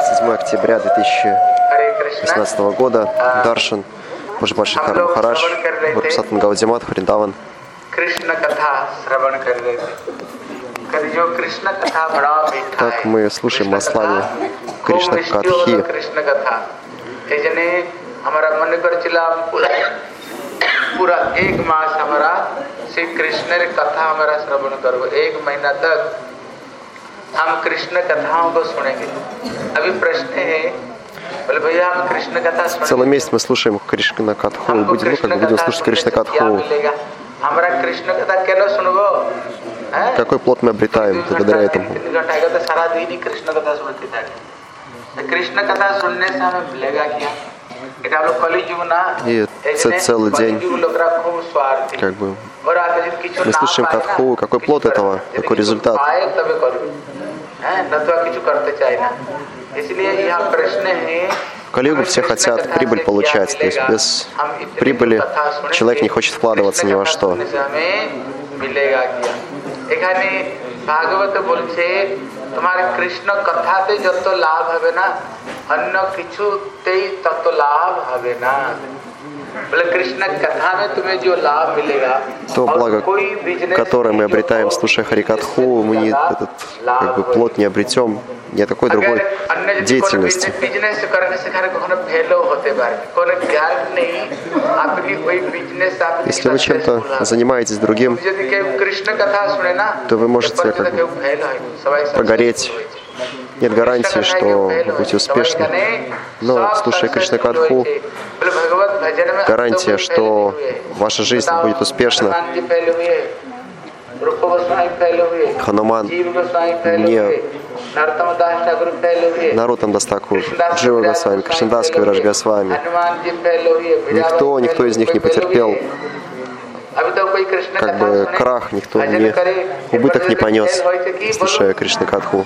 7 октября 2018 года. Даршан Пуджья Шридхар Махарадж, Варпасатан Гаудимат, Вриндаван. Так мы слушаем о славе Кришна Катхи. पूरा एक मास हमारा श्री कृष्ण की कथा हमारा श्रवण करो। 1 महीना तक हम कृष्ण कथाओं को सुनेंगे। अभी प्रश्न है, बोले भैया हम कृष्ण कथा Целый месяц мы слушаем Кришна Катху и будем слушать Кришна Катху. हमारा कृष्ण कथा क्या सुनबो? Какой плод мы обретаем благодаря этому? सारा दिन ही कृष्ण कथा सुनते थे। कृष्ण कथा सुनने से हमें मिलेगा क्या? И целый день как бы мы слушаем Катху. Какой плод этого? Какой результат? В Кали-югу все хотят прибыль получать, то есть без прибыли человек не хочет вкладываться ни во что. तुम्हारे कृष्ण कथाते जत लाभ हवे ना अन्य किछुते तत लाभ हवे ना। बोले कृष्ण कथा में तुम्हें जो लाभ मिलेगा, то благо, которое мы обретаем, слушая Харикатху, мы этот как бы плод не обретем ни такой другой деятельности. Если вы чем-то занимаетесь другим, то вы можете как бы прогореть. Нет гарантии, что вы будете успешны. Но, слушая Кришна Катху, гарантия, что ваша жизнь будет успешна. Хануман не Нароттам Дас Такур, Джива Госвами, Кришнадас Кавирадж Госвами. Никто из них не потерпел как бы крах, никто не убыток не понес, слушая Кришна Катху.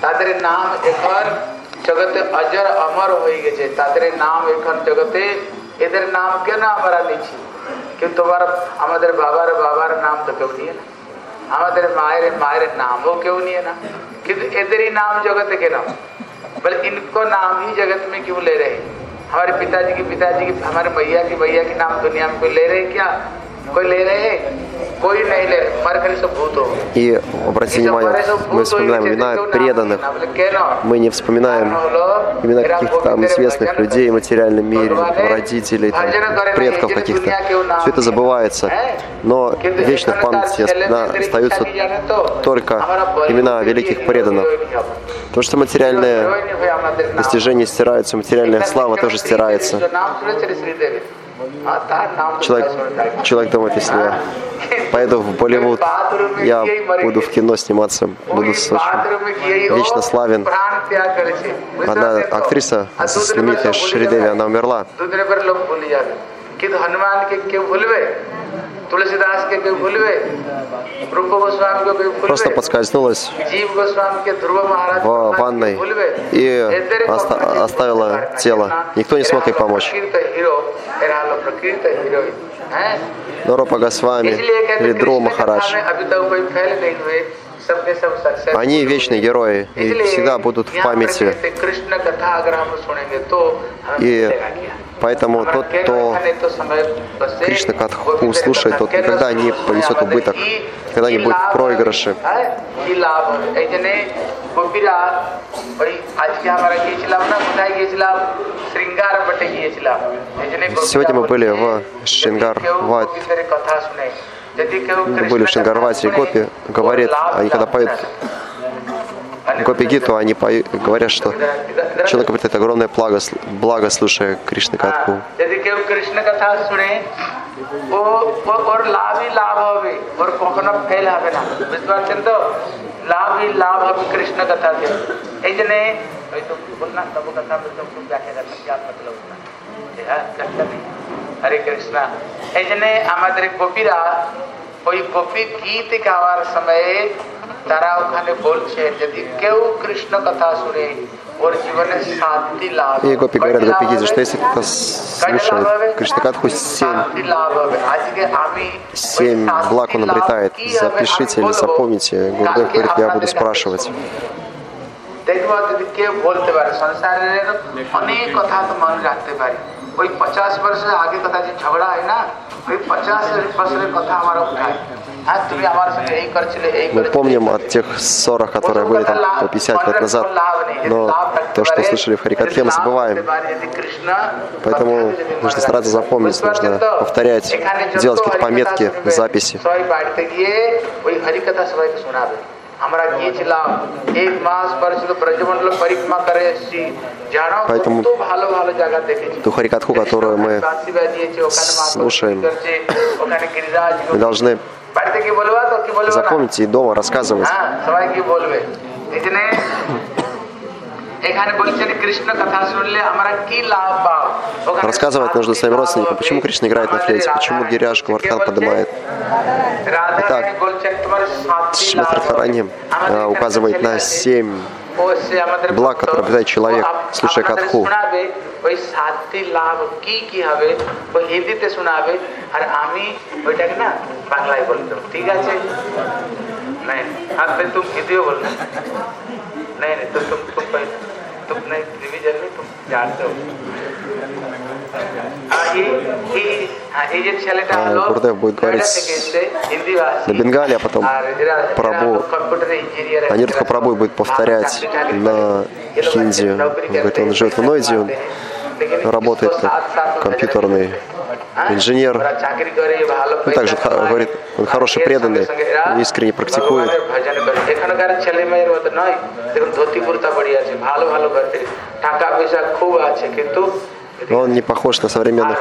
हमारे मायरे नाम हो क्यों नहीं है ना, किंतु इधर ही नाम जगत के नाम, बल्कि इनको नाम ही जगत में क्यों ले रहे? हमारे पिताजी की हमारे मैया की नाम दुनिया में कोई ले रहे क्या? कोई ले रहे? कोई नहीं ले रहे, मर कर सब भूत हो। И обратите внимание, мы вспоминаем имена преданных, мы не вспоминаем имена каких-то там известных людей в материальном мире, родителей, там, предков каких-то. Все это забывается, но вечно в памяти остаются только имена великих преданных. То, что материальные достижения стираются, материальная слава тоже стирается. Человек думает, если я поеду в Болливуд, я буду в кино сниматься, буду вечно славен. Одна актриса, знаменитая Шридеви, она умерла. Просто подскользнулась в ванной и оставила тело. Никто не смог ей помочь. Но Рупа Госвами или Друва Махарадж, они вечные герои и всегда будут в памяти. И поэтому тот, кто Кришна Катху слушает, тот никогда не понесет убыток, никогда не будет в проигрыше. Сегодня мы были в Шрингарвате. Мы были в Шрингарвате, и Гопи говорит, они когда поют Гопи Гиту, они говорят, что человек обретает огромное благо, слушая Кришна Катху. हरे कृष्णा ऐजने আমাদের গোপীরা ওই গোপী গীত গাওয়ার সময়ে তারা ওখানে বলছে যদি কেউ কৃষ্ণ কথা শুনে ওর জীবনে শান্তি লাভ И Гопи говорят Гопи Гите, что если кто слушает Кришна Катху, 7 благ он обретает. Запишите или запомните. Гурдев говорит, я буду спрашивать. देखो यदि के बोलते पारे संसार रे अनेक कथा तो मन रखते पारे वही 50 वर्ष से आगे कथा जो झगड़ा है ना वही 50 वर्ष रे कथा हमारा उठाए Мы помним от тех ссор, которые были там по 50 лет назад, но то, что слышали в Харикатхе, мы забываем. Поэтому нужно стараться запомнить, нужно повторять, делать какие-то пометки, записи. Поэтому ту Харикатху, которую мы слушаем, мы должны запомнить и дома рассказывать. Рассказывать нужно своим родственникам, почему Кришна играет на флейте, почему Гирияш Гавардхан поднимает. Итак, Шримад Радхарани указывает на 7 благ, которые обретает человек, слушая катху. Гурдев будет говорить на бенгале, а потом Прабху, Анирдха Прабху будет повторять на хинди. Он говорит, он живет в Нойде, он работает как компьютерный инженер. Он также говорит, он хороший преданный, он искренне практикует. Но он не похож на современных,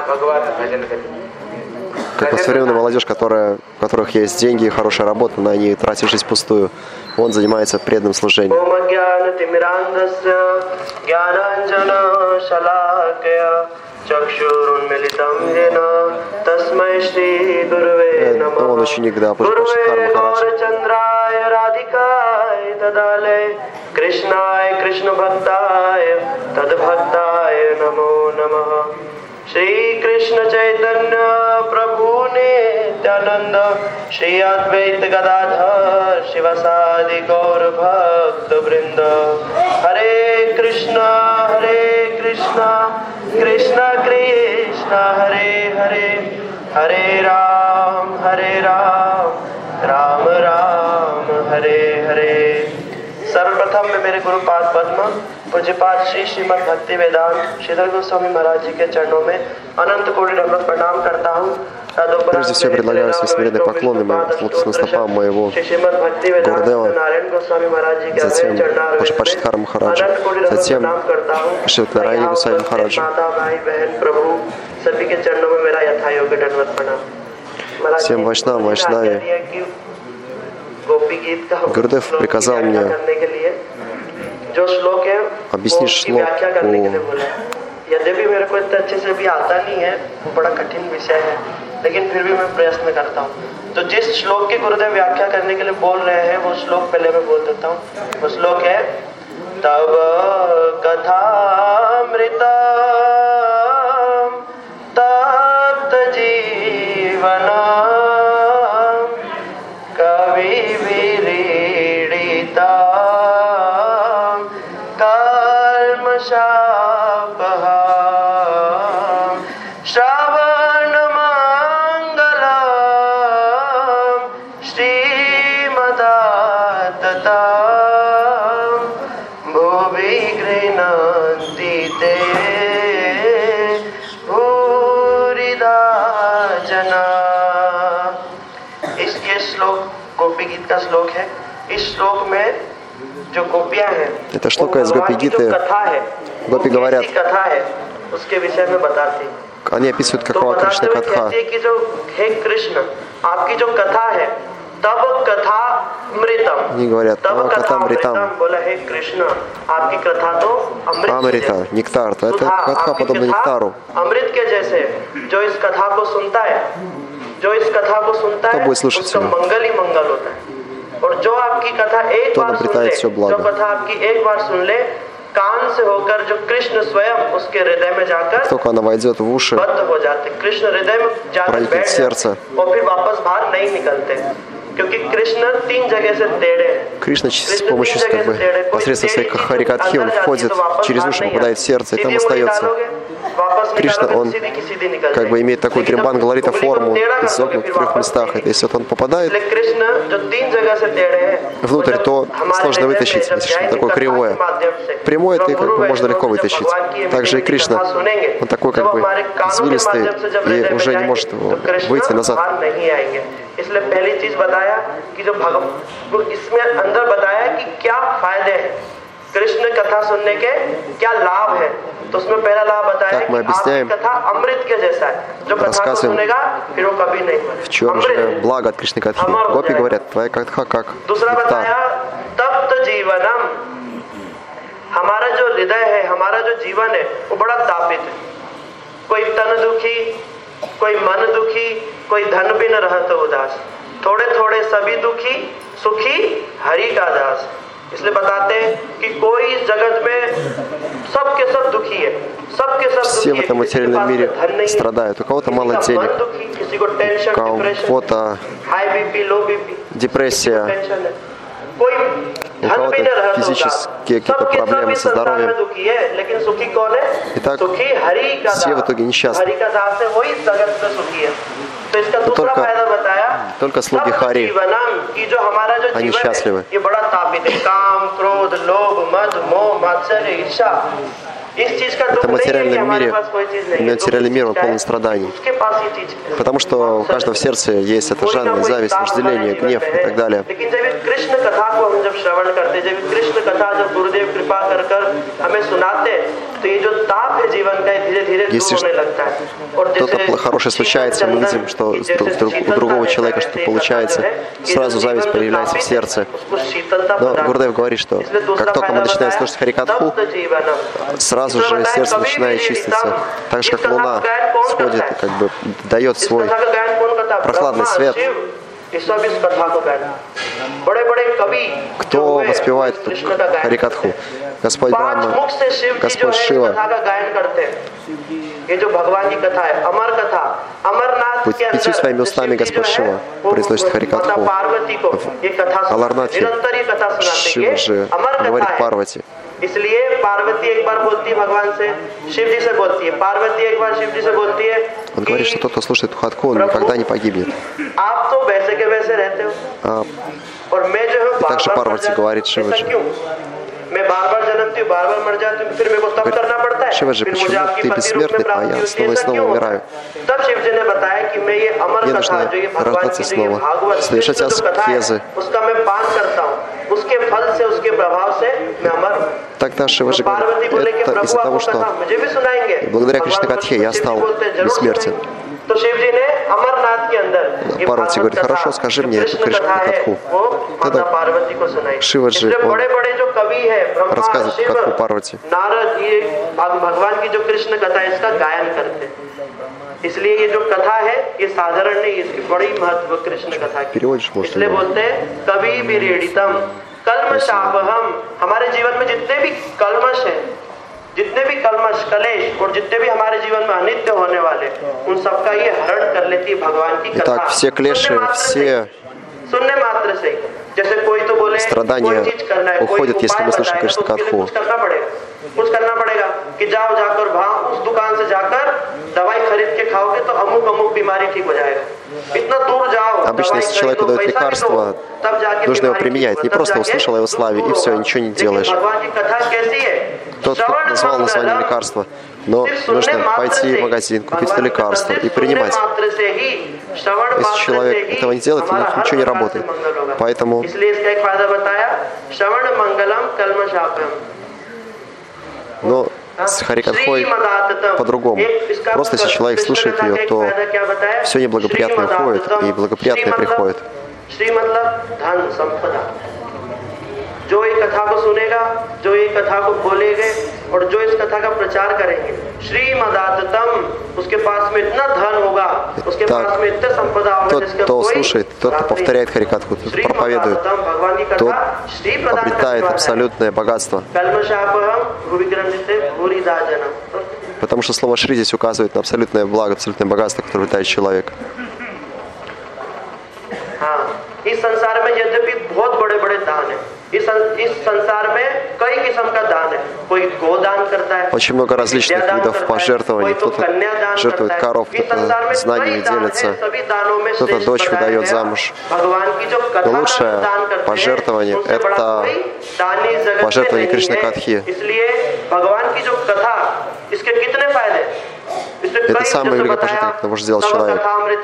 как на современную молодежь, у которых есть деньги и хорошая работа, но они тратят жизнь впустую. Он занимается преданным служением. Он ученик, да, Пушпашидхар Махараджа. Krishnaaya Krishna Bhaktaya Tad Bhaktaya Namo Namaha Shri Krishna Chaitanya Prabhu Nityananda Shri Advaita Gadadhar Shivasadi Gaur Bhakta Vrinda Hare Krishna Krishna Krishna Hare Hare Hare Ram Ram Ram Hare Hare सर्वप्रथम मैं मेरे गुरुपाद पद्म पूज्यपाद श्री श्रीमद् भक्ति वेदांत श्रीधर गोस्वामी महाराज जी के चरणों में अनंत कोटि दंडवत प्रणाम करता हूँ। Прежде всего предлагаю свои смиренные поклоны лотосным стопам моего Гурудева, затем Пушпашидхара Махараджа, затем Шри Нараяни Госвами Махараджа. Всем вайшнавам, вайшнави. Гурудев приказал мне объяснить шлок यद्यपि मेरे को इतना अच्छे से भी आता नहीं है, वो बड़ा कठिन विषय है, लेकिन फिर भी मैं प्रयत्न करता हूँ। तो जिस श्लोक की गुरुदेव व्याख्या करने के लिए बोल रहे हैं वो श्लोक पहले मैं बोल देता हूँ। वो श्लोक है तब कथामृता तप्त जीवना कवि विरीडिता कर्मशा का श्लोक है। इस श्लोक में जो गोपियां हैं, это шлока из Гопи-гиты. Гопи говорят, कथा है उसके विषय में बताती। они описывают какого Кришна катха. कि जो हे कृष्ण आपकी जो कथा है तब कथा मृतम। Они говорят, तब कथा मृतम. बोला हे कृष्ण आपकी कथा तो अमृता, нектар, то это катха подобно нектару. अमृत के जैसे जो इस कथा को सुनता है, जो इस कथा को सुनता है उसका मंगल ही मंगल होता है। और जो आपकी कथा एक बार सुन ले, जो कथा आपकी एक बार सुन ले, कान से होकर जो कृष्ण स्वयं उसके हृदय में जाकर बद्ध हो जाते, कृष्ण हृदय में जाकर बैठ जाते और फिर वापस बाहर नहीं निकलते। Кришна с помощью, как бы, посредством своей харикатхи, он входит через уши, попадает в сердце, и там остается. Кришна, он как бы имеет такую тримбангаларита форму, изогнут в 3 местах. Это если вот он попадает внутрь, то сложно вытащить, если что-то такое кривое. Прямое это как бы можно легко вытащить. Также и Кришна, он такой как бы извилистый и уже не может выйти назад. इसलिए पहली चीज बताया कि जो इसमें अंदर बताया कि क्या फायदे हैं कृष्ण कथा सुनने के, क्या लाभ है. तो उसमें पहला लाभ बताया कि आपकी कथा अमृत के जैसा है. जो कथा को सुनेगा फिर वो कभी नहीं मरेगा. В чем же благо от Кришны Катхи? Гопи говорят, твоя катха как दूसरा बताया तप्त जीवनम. हमारा जो हृदय है, हमारा जो जीवन है वो बड़ा तापित है. कोई तन दुखी, कोई मन दुखी, कोई धन भी न रहत उदास. थोड़े थोड़े सभी दुखी, सुखी हरि का दास. इसलिए बताते हैं कि कोई जगत में सबके सब दुखी है, सबके सब все в этом материальном мире страдают. У кого-то мало денег, у кого-то депрессия, у кого-то физические какие-то проблемы со здоровьем. Итак, все в итоге несчастны. Только слуги Хари, они счастливы. Это материальный мир, он полон страданий. Потому что у каждого в сердце есть эта жадность, зависть, вожделение, гнев и так далее. Если что-то хорошее случается, мы видим, что у другого человека что-то получается, сразу зависть появляется в сердце. Но Гурудев говорит, что как только мы начинаем слушать Харикатху, сразу же сердце начинает чиститься. Так же, как луна сходит и как бы дает свой прохладный свет. Кто воспевает Харикатху? Господь Брахма, Господь Шива. Пятью своими устами Господь Шива произносит Харикатху. Аларнатхе Шива же говорит Парвати. इसलिए पार्वती एक बार बोलती है भगवान से, शिव जी से बोलती है. पार्वती एक बार शिव जी से बोलती है. Он говорит, что тот, кто слушает Духатху, он никогда не погибнет. आप तो वैसे के वैसे रहते हो. और मैं जो हूँ также Парвати говорит Шиваджи. मैं बार-बार जन्मती हूँ, बार-बार मर जाती हूँ, फिर मेरे को तब करना पड़ता है. Шиваджи, почему ты бессмертный, а я снова и снова умираю? तब शिव जी ने बताया कि मैं ये अमर कथा जो ये भगवान की जो ये भागवत совершать аскезы. उसका मैं पान करता हूँ. उसके फल से, उसके प्रभाव से मैं अमर हूँ. Тогда Шиваджи говорит, это из-за того, что благодаря Кришна Катхе я стал бессмертен. Парвати говорит, хорошо, скажи мне эту Кришна Катху. Тогда Шиваджи, он рассказывает Катху Парвати. भगवान की जो कृष्ण कथा है इसका गायन करते हैं. इसलिए ये जो कथा है ये साधारण नहीं, इसकी बड़ी महत्व कृष्ण कथा की. इसलिए बोलते हैं कवि विरीडितम कल्मषापहम. हमारे जीवन में जितने भी कल्मश हैं, जितने भी कल्मश, कलेश और जितने भी हमारे जीवन में अनित्य होने वाले, उन सबका ये हरण कर लेती है भगवान की कथा. Итак, все клеши, все सुनने मात्र से, जैसे कोई तो बोले страдания уходят, если мы слышим Кришна Катху. कुछ करना पड़ेगा कि जाओ जाकर वहां उस दुकान से जाकर दवाई खरीद के खाओगे तो अमुक अमुक बीमारी ठीक हो जाएगा. इतना दूर जाओ. Обычно, если человеку дают лекарство, нужно его применять. Не просто услышал о его славе и все, ничего не делаешь. Тот, кто назвал название лекарства, но нужно пойти в магазин, купить это лекарство и принимать. Если человек этого не делает, то ничего не работает. Поэтому но с Харикатхой по-другому. Просто если человек слушает ее, то все неблагоприятное уходит, и благоприятное приходит. जो ये कथा को सुनेगा, जो ये कथा को बोलेंगे और जो इस कथा का प्रचार करेंगे, श्रीमदाततम, उसके पास में इतना धन होगा, उसके पास में इतने संपदा होगा, тот, кто слушает, тот, кто повторяет Харикатху, тот, кто проповедует, тот обретает абсолютное богатство. Потому что слово Шри здесь указывает на абсолютное благо, абсолютное богатство, которое обретает человек. इस संसार में कई किस्म का दान है। कोई गोदान करता है, очень много различных видов пожертвований. Кто-то жертвует коров, кто-то знаниями делится, кто-то дочь выдает замуж. Но лучшее пожертвование — это пожертвование Кришна-катхи. Это самое великое пожертвование, которое может сделать человек.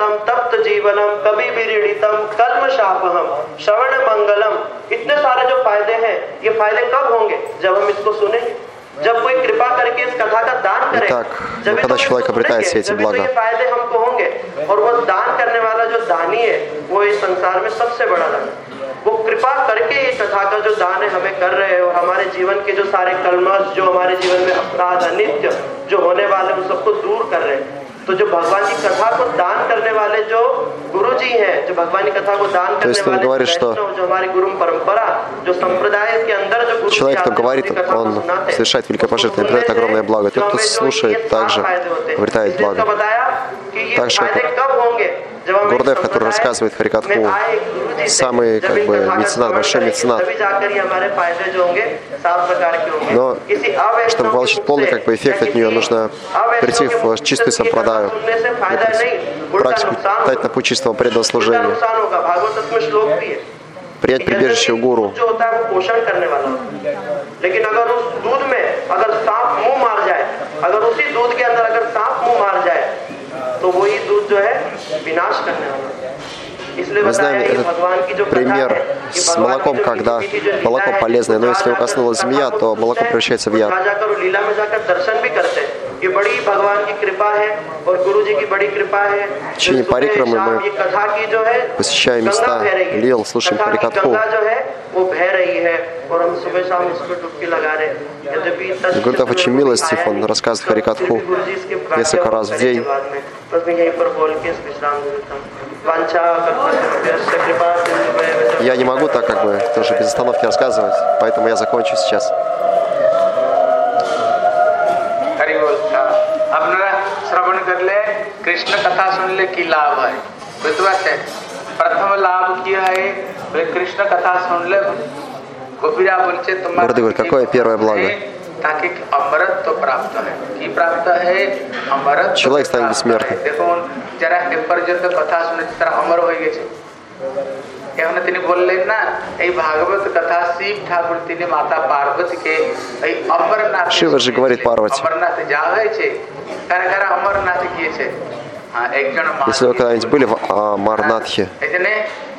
इतने सारे जो फायदे हैं, ये फायदे कब होंगे? जब हम इसको सुनेंगे, जब कोई कृपा करके इस कथा का दान करे, जब когда человек обретает все эти блага. फायदे हमको होंगे। और वो दान करने वाला जो दानी है, वो इस संसार में सबसे बड़ा दान। वो कृपा करके ये कथा का जो दान है हमें कर रहे हैं और हमारे जीवन के जो सारे कलमश, जो हमारे जीवन में अपराध अनित्य जो होने वाले उन सबको दूर कर रहे हैं। तो जो भगवान की कथा को दान करने वाले जो गुरु जी हैं, जो भगवान की कथा को दान करने वाले говорит, что जो हमारी गुरु परंपरा, जो संप्रदाय के अंदर जो गुरु человек, кто говорит, он совершает великое пожертвование, обретает огромное благо. Тот, кто слушает, также обретает благо. Так же, Гурдев, который рассказывает Харикатху, самый меценат, большой меценат. Но чтобы получить полный эффект от нее, нужно прийти в чистую сампрадаю, практику дать на путь чистого преданного служения, принять прибежище у гуру. Мы знаем этот пример с молоком, когда молоко полезное, но если его коснулась змея, то молоко превращается в яд. В течение парикрамы мы посещаем места лил, слушаем Харикатху. Гурдев очень милостив, он рассказывает Харикатху несколько раз в день. Я не могу так тоже без остановки рассказывать, поэтому я закончу сейчас. कृष्ण कथा सुन ले की लाभ है, प्रथम लाभ क्या है? कृष्ण कथा सुन ले गोपीरा बोलचे तुम्हारा какое первое благо? ताकि अमरत तो प्राप्त है, की प्राप्त है अमरत, человек станет бессмертным. देखो जरा एक पर्यंत कथा सुने तरह अमर हो गए छे। एवं তিনি বললেন না এই ভাগবত কথা শিব ঠাকুর তিনি মাতা পার্বতী के এই अमरनाथ Шива же говорит Парвати. अमरनाथ जा হয়েছে, কারা কারা अमरनाथ গিয়েছে? একজন মা। Если вы когда-нибудь были в Амарнатхе, এজন্য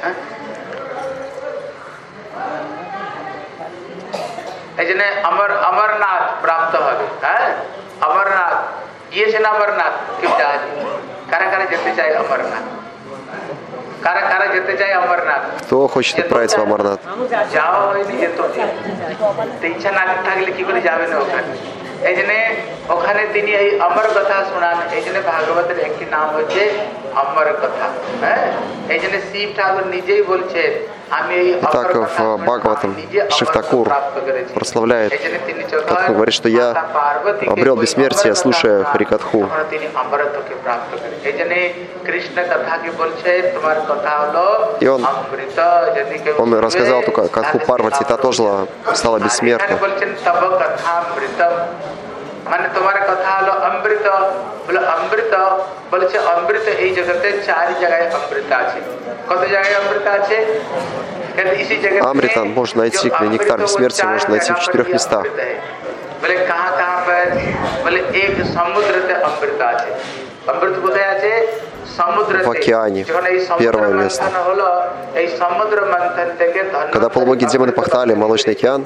এজন্য अमरनाथ प्राप्त হবে। হ্যাঁ अमरनाथ গিয়েছেন अमरनाथ কেউ যায়? কারা কারা যেতে চায় अमरनाथ? কারা কারা যেতে চায় अमरनाथ? кто хочет отправиться в Амарнат? যাওয়া হয়নি যেত, ইচ্ছা না থাকলে কি করে যাবে না ওখানে? এই জন্য ওখানে তিনি এই অমর কথা শোনান। এই জন্য ভাগবতের একটি নাম হচ্ছে অমর কথা। হ্যাঁ এই জন্য শিব ঠাকুর নিজেই বলছেন আমি এই Так в Бхагаватам Шив Такур прославляет, Катху, говорит, что я обрел бессмертие, слушая Харикатху. И он рассказал эту Катху Парвати, та тоже стала бессмертной. মানে তোমার কথা হলো অমৃত, বলে অমৃত বলছে অমৃত এই জগতে 4 জায়গায় অমৃত আছে। কত জায়গায় অমৃত আছে? Амрита можно найти, нектар бессмертия можно найти в 4 местах. বলে कहां कहां पर? बोले एक समुद्र में अमृत আছে। अमृत কোথায় আছে? в океане. Первое место. Когда полубоги демоны пахтали молочный океан,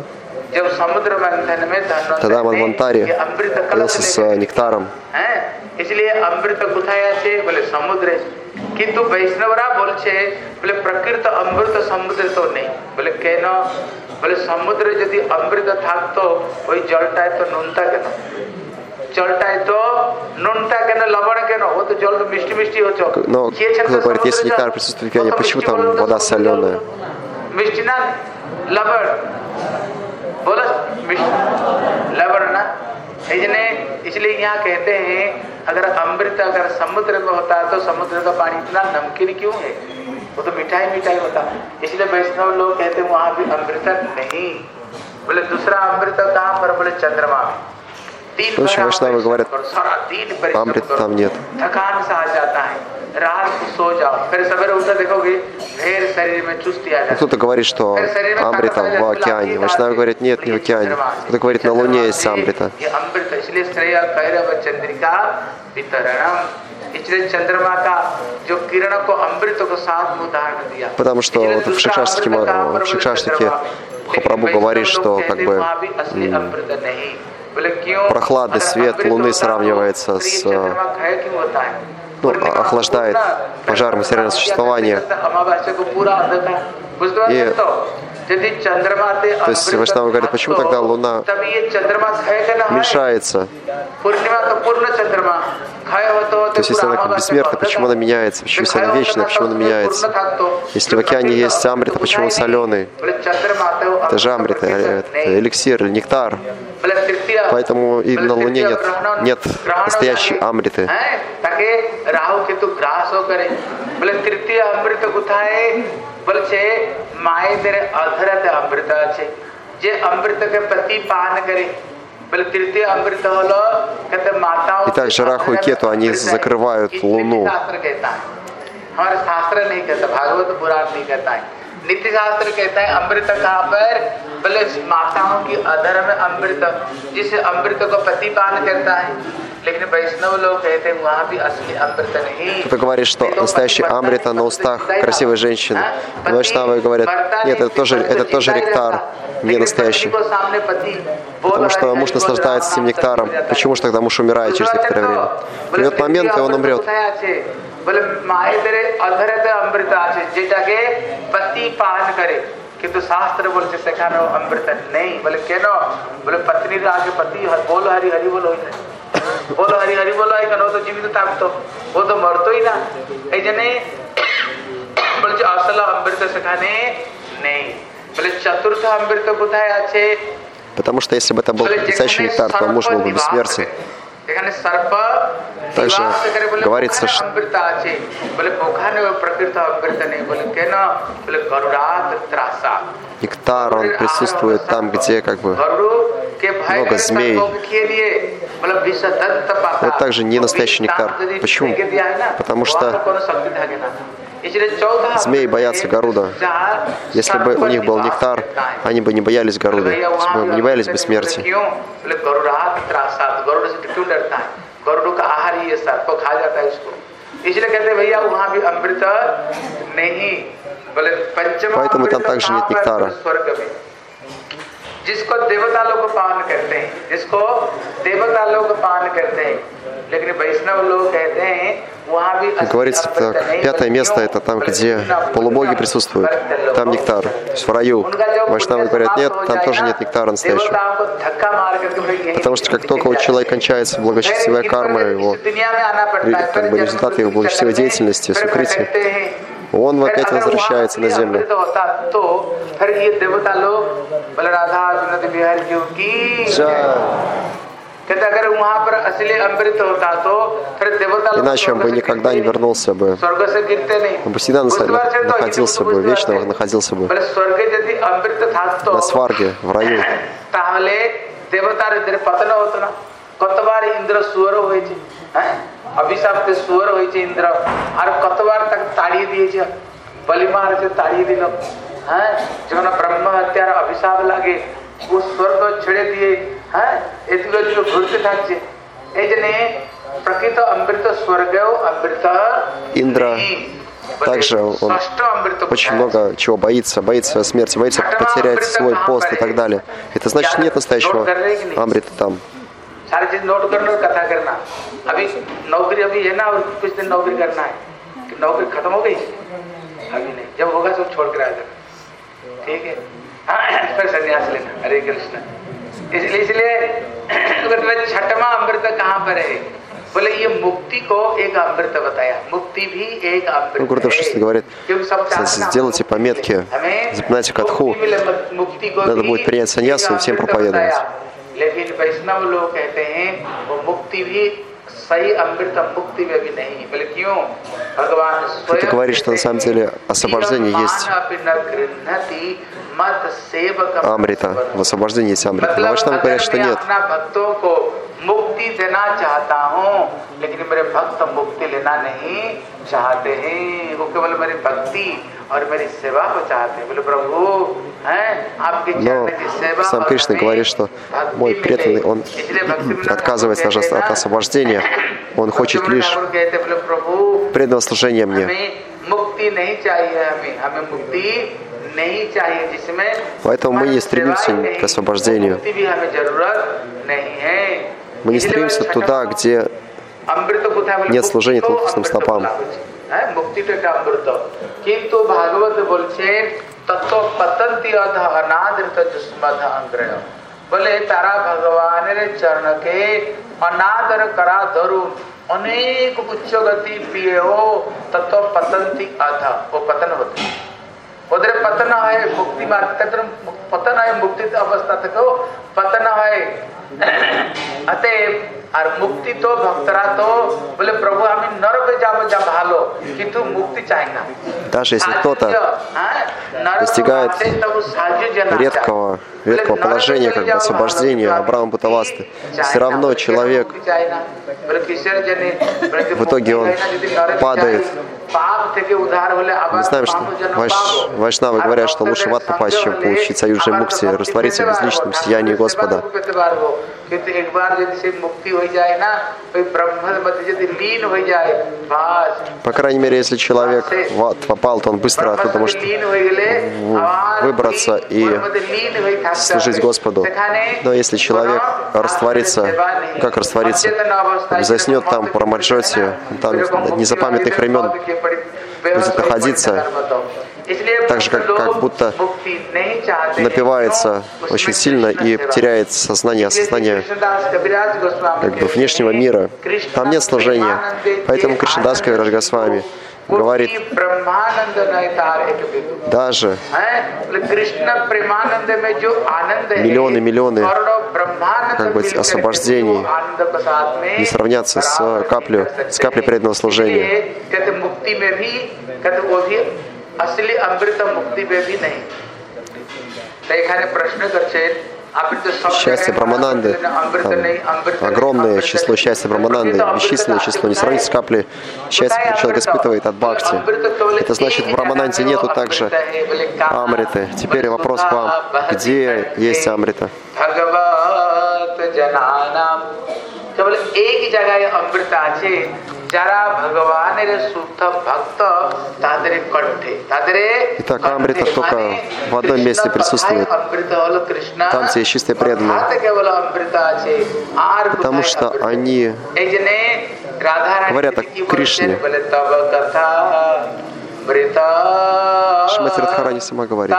тогда Манвантари поделился с нектаром. কিন্তু বৈষ্ণবরা বলছে বলে প্রকৃত অমৃত সমুদ্র তো নেই। বলে কেন? বলে সমুদ্রে যদি অমৃত থাকতো ওই জলটায় তো নুনটা কেন? জলটায় তো নুনটা কেন, লবণ কেন? ও তো জল তো মিষ্টি মিষ্টি হচ্ছে। Но кто говорит, если нектар присутствует в океане, почему там вода соленая? मिष्टी ना लवण बोला मिष्टी लवण ना। इसलिए यहाँ कहते हैं अगर अमृत अगर समुद्र में होता है तो समुद्र का पानी इतना नमकीन क्यों है? वो तो मिठाई मिठाई होता, इसलिए वैष्णव लोग कहते हैं वहां भी अमृत नहीं। बोले दूसरा अमृत कहाँ पर? बोले चंद्रमा में। Вайшнавы говорят, амрита там нет. थकान सा आ जाता है, रात को सो जाओ, फिर सवेरे उठकर देखोगे फिर शरीर में चुस्ती आ जाती है। Кто-то говорит, что амрита в океане. Вайшнавы говорят, нет, не в океане. Кто-то говорит, на Луне есть амрита. Потому что вот в Шикшаштике Махапрабху говорит, что как бы прохладный свет Луны сравнивается с... охлаждает пожар материального существования. И, то есть Вайшнавы говорят, почему тогда Луна уменьшается? То есть если она как бессмертна, почему она меняется? Почему если она вечная, почему она меняется? Если в океане есть амрита, почему он соленый? Это же амрита, это эликсир, нектар. Поэтому и на Луне нет настоящей амриты. И также Раху и Кету, они закрывают Луну. नीति शास्त्र कहता है अमृत कहाँ पर? बोले माताओं की अधर में अमृत, जिस अमृत को पति पान करता है। लेकिन वैष्णव लोग कहते हैं वहाँ भी असली अमृत नहीं। Кто-то говорит, что настоящий амрита на устах красивой женщины. Вайшнавы говорят, нет, это тоже нектар, не настоящий. Потому что муж наслаждается этим нектаром. Почему же тогда муж умирает через некоторое время? Придет момент, и он умрет. बोले माए तेरे अधरत अमृत आछे जेटाके पति पान करे, किंतु शास्त्र बोलते सेखानो अमृत नहीं। बोले केनो? बोले पत्नी आगे पति बोलो हरि हरि बोलो ही बोलो हरि हरि बोलो ही कनो तो जीवित ताक तो वो तो मरतो ही ना ऐ जने। बोले जो असल अमृत सेखाने नहीं। बोले चतुर्थ अमृत बुधाय आछे, потому что если бы это был настоящий нектар, то муж был бы бессмертен. Также говорится, что нектар, он присутствует там, где как бы много змей. Это также не настоящий нектар. Почему? Потому что змеи боятся Гаруда. Если бы у них был нектар, они бы не боялись Гаруда, не боялись бы смерти. गरुड़ का आहार ही ये सर्प खा जाता है इसको, इसलिए कहते हैं भैया वहाँ भी अमृत नहीं। बोले पंचम поэтому там также нет нектара. स्वर्ग में जिसको देवता लोग पान करते हैं, जिसको देवता लोग पान करते हैं, लेकिन वैष्णव लोग कहते हैं वहाँ भी говорится так, пятое место это там, где полубоги присутствуют, там нектар. То есть в раю. Вайшнавы говорят, нет, там тоже нет нектара настоящего. Потому что как только у человека кончается благочестивая карма, его как бы результаты его благочестивой деятельности, сукрити, он опять возвращается на землю. Иначе он бы никогда не вернулся бы. Он бы всегда находился бы, вечно находился бы на сварге, в раю. अभिशाप्त सुअर होइछे इंद्र और कतबार तक ताड़िए दिएछे बलि मारछे ताड़िए दिल हैं जखन ब्रह्म हत्यार अभिशाप लागे वो स्वर्ग छेड़े दिए हैं एतिको जो घुरते थाकछे এই জন্য প্রকৃত অমৃত স্বর্গেও অমৃত Индра также он очень много чего боится смерти, боится потерять свой пост и так далее. Это значит, нет настоящего амрита там. सारी चीज नोट करना और कथा करना। अभी नौकरी अभी है ना और कुछ दिन नौकरी करना है कि नौकरी खत्म हो गई अभी नहीं, जब होगा सब छोड़ कर आ जाना, ठीक है। फिर संन्यास लेना। हरे कृष्ण। इसलिए छठवां अमृत कहाँ पर है? बोले ये मुक्ति को एक अमृत बताया, मुक्ति भी एक अमृत Гурдев говорит, сделайте пометки, запоминайте катху, надо будет принять саньясу и всем проповедовать. लेकिन वैष्णव लोग कहते हैं वो मुक्ति भी Кто-то говорит, что на самом деле освобождение есть амрита, в освобождении есть амрита. Но вайшнавы говорят, что нет. मुक्ति देना चाहता हूँ लेकिन मेरे भक्त मुक्ति लेना नहीं चाहते हैं, वो केवल मेरी भक्ति और मेरी सेवा को चाहते हैं। बोले प्रभु हैं आपके चरण की सेवा। Сам Кришна говорит, что мой преданный, он отказывается даже от освобождения, он хочет лишь преданного служения мне. Поэтому мы не стремимся к освобождению. Мы не стремимся туда, где нет служения лотосным стопам. अनेक उच्च गति पिए हो तत्व पतंती अथा, वो पतन होते उधर पतन है मुक्ति मार्ग पतन है मुक्ति अवस्था तक पतन है अतएव और मुक्ति तो भक्तरा तो बोले प्रभु हमें नरक जाब जा भालो किंतु मुक्ति चाहिए। Даже если кто-то достигает редкого положения, как бы освобождения Абрама Бхутавасты, все равно человек в итоге он падает. Мы знаем, что вайшнавы говорят, что лучше в ад попасть, чем получить союз мукти, раствориться в безличном сиянии Господа. По крайней мере, если человек в ад попал, то он быстро оттуда может выбраться и служить Господу. Но если человек растворится, как раствориться? Заснет там по Рамаджоте, там незапамятных времен будет находиться, так же, как будто напивается очень сильно и теряет осознание как бы внешнего мира. Там нет служения. Поэтому Кришнадас Кавирадж Госвами говорит, даже миллионы как бы освобождений не сравнятся с каплей преданного служения. Счастье Брамананды, огромное число счастья Брамананды, бесчисленное число, не сравнится с каплей счастья, которое человек испытывает от бхакти. Это значит, в Брамананде нету также амриты. Теперь вопрос к вам. Где есть амрита? Итак, амрита только в одном месте присутствует. Там, где есть чистые преданные. Потому что они говорят о Кришне. Шримати Радхарани сама говорит.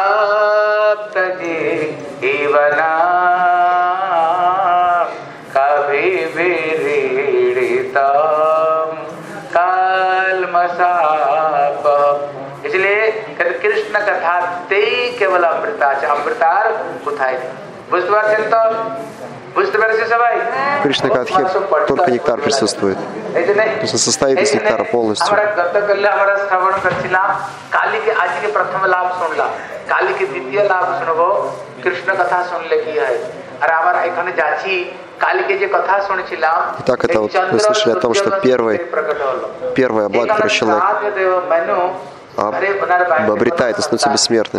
इसलिए कृष्ण कथा ते केवल अमृता अमृतार कुथाई बुझते पारছেন তো বুঝতে পারছেন সবাই Кришна Катхе только нектар присутствует. То есть он состоит из нектара полностью. আমরা গতকাল আমরা শ্রবণ করছিলাম কালী के आज के प्रथम लाभ सुनला काली के द्वितीय लाभ सुनबो कृष्ण कथा सुनले की है और আমরা এখানে যাচ্ছি काली के जे कथा सुनছিলাম। Итак, это вот мы слышали о том, что первое благо, которое человек обретает и становится бессмертным.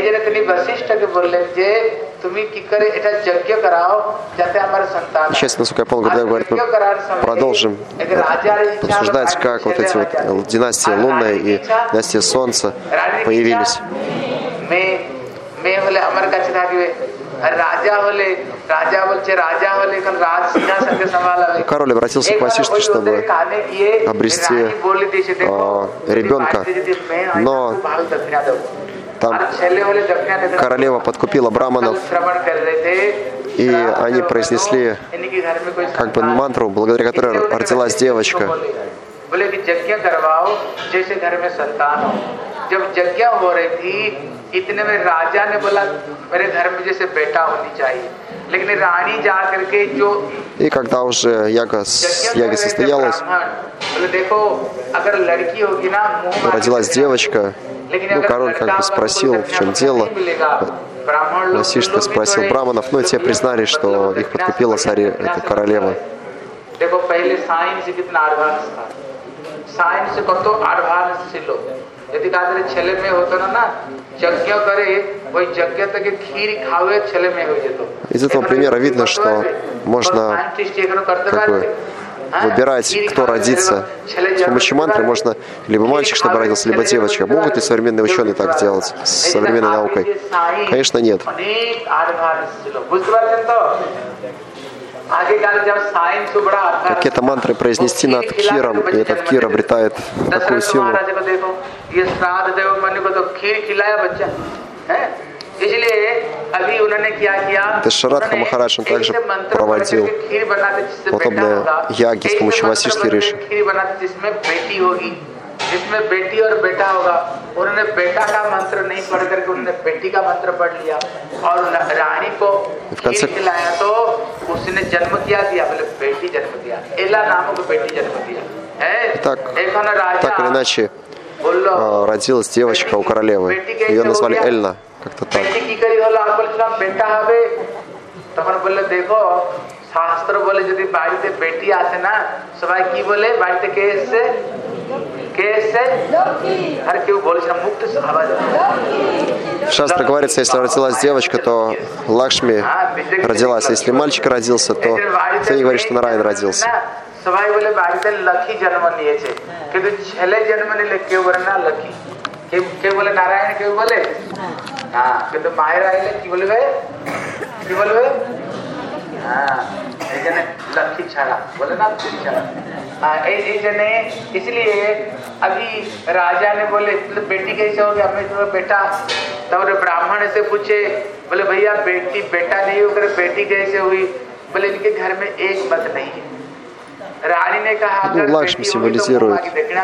Сейчас, насколько я помню, Гурдев говорит, мы продолжим обсуждать, как вот эти вот династии Лунная и династия Солнца появились. Король обратился к Васиштхе, чтобы обрести ребенка, но там королева подкупила браманов, и они произнесли как бы мантру, благодаря которой родилась девочка. जब यज्ञ हो रही थी इतने में राजा ने बोला मेरे घर में जैसे बेटा होनी चाहिए, लेकिन रानी जा करके जो И когда уже яга состоялась, родилась девочка, ну, король как бы спросил, в чем дело. Васиштха спросил браманов, но те признали, что их подкупила эта королева. Из этого примера видно, что можно как бы выбирать, кто родится. С помощью мантры можно либо мальчик, чтобы родился, либо девочка. Могут ли современные ученые так делать с современной наукой? Конечно, нет. Какие-то мантры произнести над киром, и этот кир обретает такую силу. Дашаратха Махарадж он также проводил подобные яги с помощью Васиштхи Риши. जिसमें बेटी और बेटा होगा, उन्होंने बेटा का मंत्र नहीं पढ़ करके उन्होंने बेटी का मंत्र पढ़ लिया और रानी को खीर खिलाया तो उसने जन्म क्या दिया, बोले बेटी जन्म दिया, एला नामक बेटी जन्म दिया है। Так или иначе родилась девочка у королевы, ее назвали Эльна, как-то так. शास्त्र बोले यदि बाड़ीते बेटी आसे ना सबाई की बोले बाड़ीते कैसे हर क्यों बोले मुक्त आवाज। В шастре говорится, если родилась девочка, то Лакшми родилась, а если мальчик родился, то кто не говорит, что Нараян родился. सबाई बोले बाड़ीते लकी जन्म लिए छे किंतु छेले जन्म नहीं क्यों बोले ना लकी क्यों बोले नारायण क्यों बोले हाँ किंतु मायर आए की बोले भाई की बोले भाई लक्ष्मी छाड़ा बोले ना छाड़ा इसलिए अभी राजा ने बोले बेटी कैसे हो गया, मैं तुम्हें बेटा, तब ब्राह्मण से पूछे बोले भैया बेटी बेटा नहीं होकर बेटी कैसे हुई, बोले इनके घर में एक मत नहीं है। रानी ने कहा Лакшми символизирует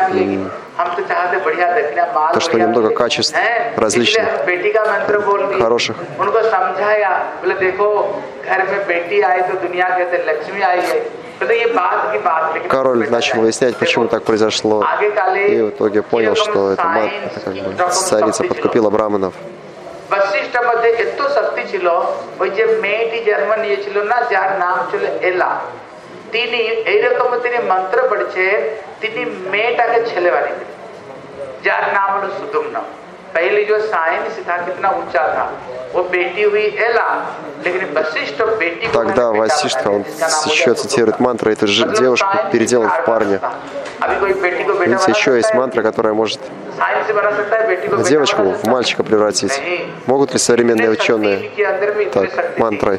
то, что немного качеств различных, хороших. उनको समझाया बोले देखो घर में बेटी आई तो दुनिया कहते लक्ष्मी आई है। Король начал выяснять, почему так произошло, и в итоге понял, что эта как бы царица подкупила браманов. वशिष्ठ मध्य एतो शक्ति छिलो ওই যে মেয়েটি জন্ম নিয়েছিল না যার নাম ছিল এলা, তিনি এইরকম তিনি মন্ত্র পড়ছে তিনি মেয়েটাকে ছেলে বানিয়ে যার नाम হলো सुदुम्ना। पहले जो साइंस था कितना ऊंचा था, वो बेटी हुई एला, लेकिन वशिष्ठ बेटी को Тогда Васиштха, он еще цитирует мантру, эту же девушку переделал в парня. Видите, еще есть мантра, которая может девочку в мальчика превратить. Могут ли современные ученые так мантрой?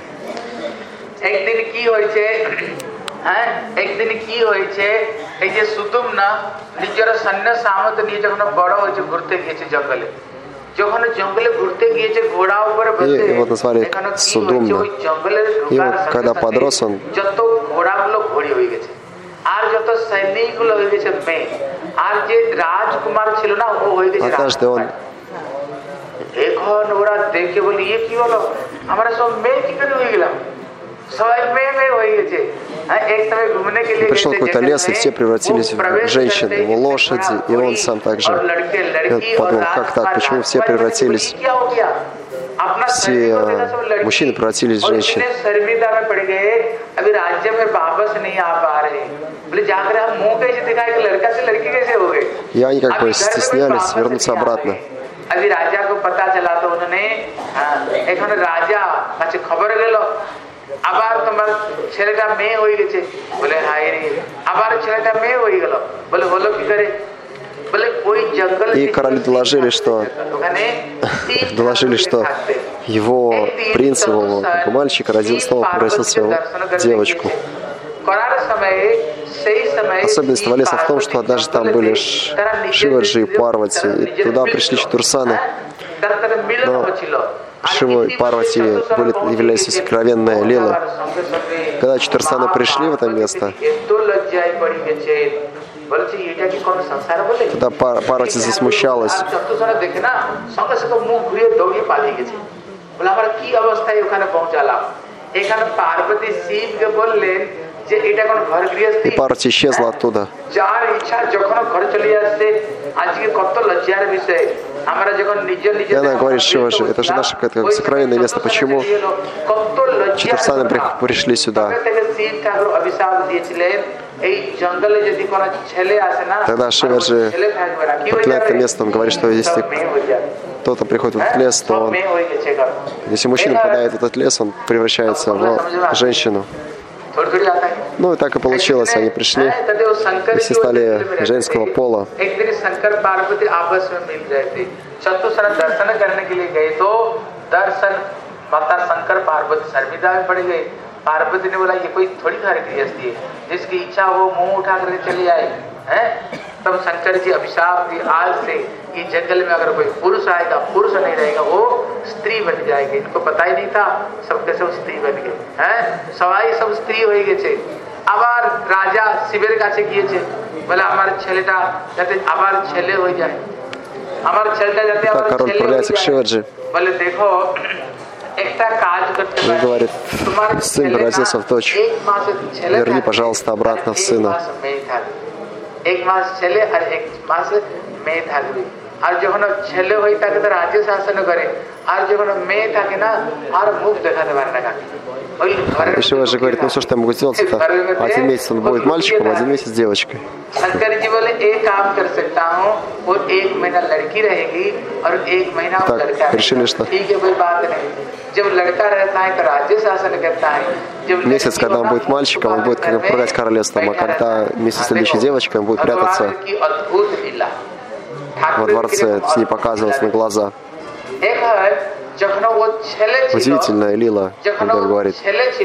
एक दिन की হয়েছে এই যে সুদুম্না নিজের সৈন্য সামন্ত নিয়ে যখন বড় হয়েছে ঘুরতে গিয়েছে জঙ্গলে, যখন জঙ্গলে ঘুরতে গিয়েছে ঘোড়া উপরে বসে его назвали Судумна. И вот когда подрос он, যত ঘোড়াগুলো ঘোড়ি হয়ে গেছে আর যত সৈনিকগুলো হয়ে গেছে মেয়ে, আর যে রাজকুমার ছিল না ও হয়ে গেছে однажды он এখন ওরা দেখে বলি ये কি হলো, আমরা সব মেয়ে কি করে হয়ে গেলাম, সবাই মেয়ে মেয়ে হয়ে গেছে। Пришел какой-то лес, и все превратились в женщин, в лошади, и он сам также. Я подумал, как так, почему все превратились, все мужчины превратились в женщин. И они как бы стеснялись вернуться обратно. अभी राजा को पता चला तो उन्होंने এখন রাজা কাছে খবর গেল আবার তোমার ছেলেটা মেয়ে হয়ে গেছে, বলে হায় রে আবার ছেলেটা মেয়ে হয়ে গেল, বলে হলো কি করে, বলে ওই জঙ্গল। И короли доложили, что его принц, его мальчик снова превратился в девочку. Особенность этого леса в том, что однажды там были Шиваджи и Парвати, и туда пришли Чатурсаны. Но Шива и Парвати являлись сокровенные лилы. Когда Чатурсаны пришли в это место, Тогда Парвати засмущалась. И Парвати исчезла оттуда. И она говорит, что это же наше какое-то сокровенное место. Почему Чатурсаны пришли сюда? Тогда Шиваджи проклинает это место. Он говорит, что если кто-то приходит в этот лес, то он, если мужчина попадает в этот лес, он превращается в женщину. Ну и так и получилось. Они пришли, и все стали женского пола. पार्वती ने बोला ये कोई थोड़ी घर गृहस्थी है जिसकी इच्छा हो मुंह उठा करके चली आए हैं। तब शंकर जी अभिशाप दी आज से ये जंगल में अगर कोई पुरुष आएगा पुरुष नहीं रहेगा वो स्त्री बन जाएगी। इनको पता ही नहीं था सबके सब स्त्री बन गए हैं। सवाई सब स्त्री हो गए। আবার রাজা শিবের কাছে গিয়েছে বলে আমার ছেলেটা যাতে আবার ছেলে হয়ে যায় আমার ছেলেটা যাতে আবার ছেলে হয়ে যায় বলে দেখো Он говорит, сын родился в дочь, верни, пожалуйста, обратно сына. আর যখন ছেলে হয়ে থাকে তো রাজ্য শাসন করে আর যখন মেয়ে থাকে না আর মুখ দেখাতে পারে না। И Шиваджи говорит, ну все, что я могу сделать, это 1 месяц он будет мальчиком, 1 месяц девочкой. Так, решили, что месяц, когда он будет мальчиком, он будет управлять королевством, а когда месяц следующей девочкой, он будет прятаться во дворце, с ней показываться на глаза. Удивительная лила, когда говорит.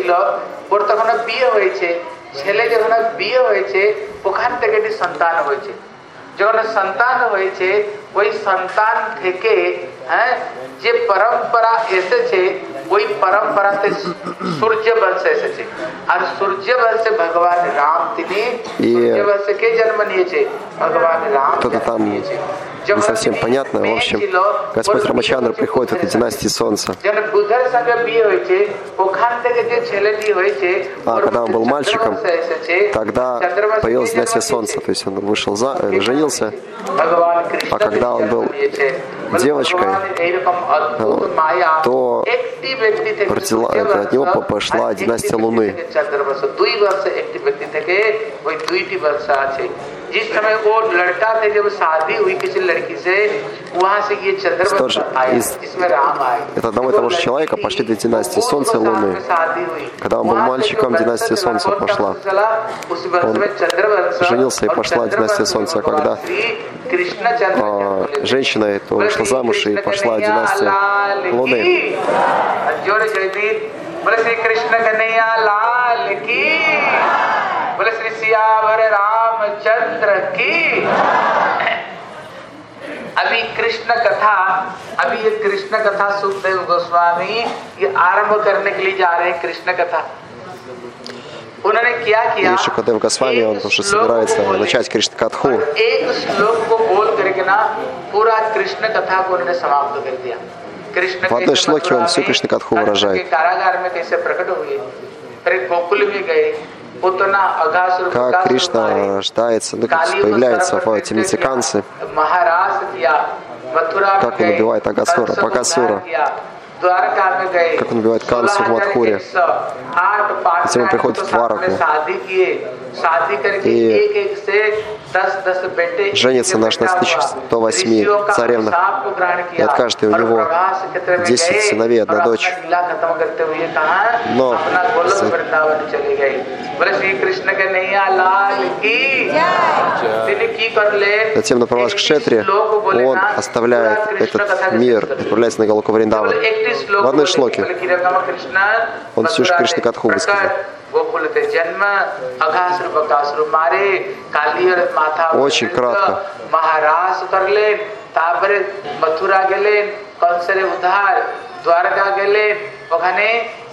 যখন সন্তান হয়েছে ওই সন্তান থেকে যে পরম্পরা এসেছে ওই পরম্পরাতে সূর্য বংশ এসেছে আর সূর্য বংশে ভগবান রাম তিনি সূর্য বংশে কে জন্ম নিয়েছে ভগবান রাম নিয়েছে। Не совсем понятно. В общем, Господь Рамачандра приходит в этой династии Солнца. А когда он был мальчиком, тогда появилась династия Солнца. То есть он вышел женился. А когда он был девочкой, то от него пошла династия Луны. जिस समय वो लड़का थे जब शादी हुई किसी लड़की से वहां से ये चंद्रवंश आया जिसमें राम आए। Это одного и того же человека пошли две династии Солнца и Луны. Когда он был мальчиком, династия Солнца пошла. Он женился и пошла династия Солнца. А когда женщиной, то вышла замуж и пошла династия Луны. बोले श्री सियावर रामचंद्र की। अभी कृष्ण कथा ये कृष्ण कथा सुखदेव गोस्वामी ये आरंभ करने के लिए जा रहे हैं। कृष्ण कथा उन्होंने क्या किया Шукадев Госвами, он уже собирается начать Кришна-катху. एक श्लोक को बोल करके ना पूरा कृष्ण कथा को उन्होंने समाप्त कर दिया। कृष्ण В одной шлоке он всю Кришна-катху выражает. कारागार में कैसे प्रकट हुए, फिर गोकुल में गए, как Кришна рождается, появляется в темнице Кансы, как он убивает Агасура, Бакасура, как он убивает Кансу в Мадхуре. Затем он приходит в Двараку и женится на 108 царевнах и от каждой у него 10 сыновей, 1 дочь. Но затем на правах Кшетри он оставляет этот мир, отправляется на Галоку Вриндаван. В одной шлоке он всю Кришна-катху высказал. Очень кратко.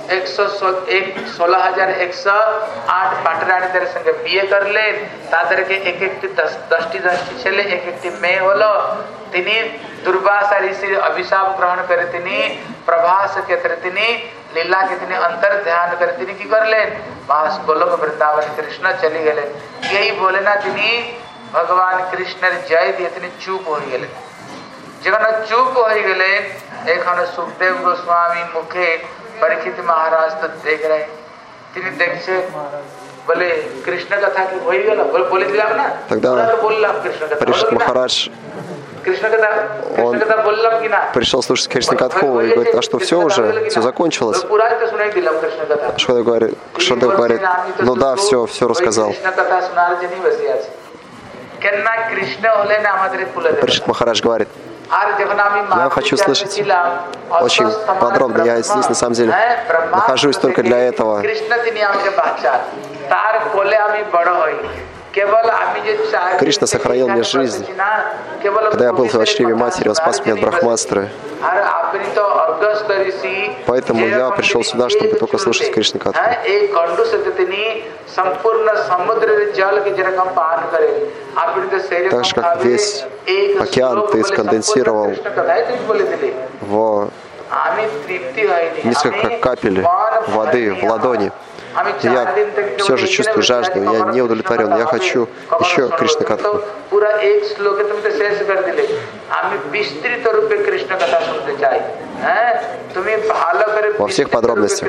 16,108 पाटरानी तेरे संगे बीए कर ले तादर के एक दष्टि छेले एक मेय होलो तिनी दुर्वासा ऋषि अभिशाप ग्रहण करे तिनी प्रभास के तिनी लीला के तिनी अंतर ध्यान करे तिनी की कर ले बास गोलोक वृंदावन कृष्ण चली गए यही बोले ना तिनी भगवान कृष्ण जय दिए तिनी चुप हो गए जगन चुप हो गए एक सुखदेव गोस्वामी मुखे परीक्षित महाराज तो देख रहे तिनी देख से बोले कृष्ण कथा की हो गया बोले दिला ना тогда Парикшит Махарадж он пришел слушать Кришна Катху и говорит, а что, все уже? Все закончилось? Шукадев говорит, ну да, все рассказал. Парикшит Махарадж говорит, я хочу слышать очень подробно. Я здесь на самом деле нахожусь только для этого. Кришна сохранил мне жизнь. Когда я был в чреве матери, он спас меня от брахмастры. Поэтому я пришел сюда, чтобы только слушать Кришна Катху. Так же, как весь океан ты сконденсировал в несколько капель воды в ладони. Я все же чувствую жажду, я не удовлетворен, я хочу еще Кришна Катху. Во всех подробностях.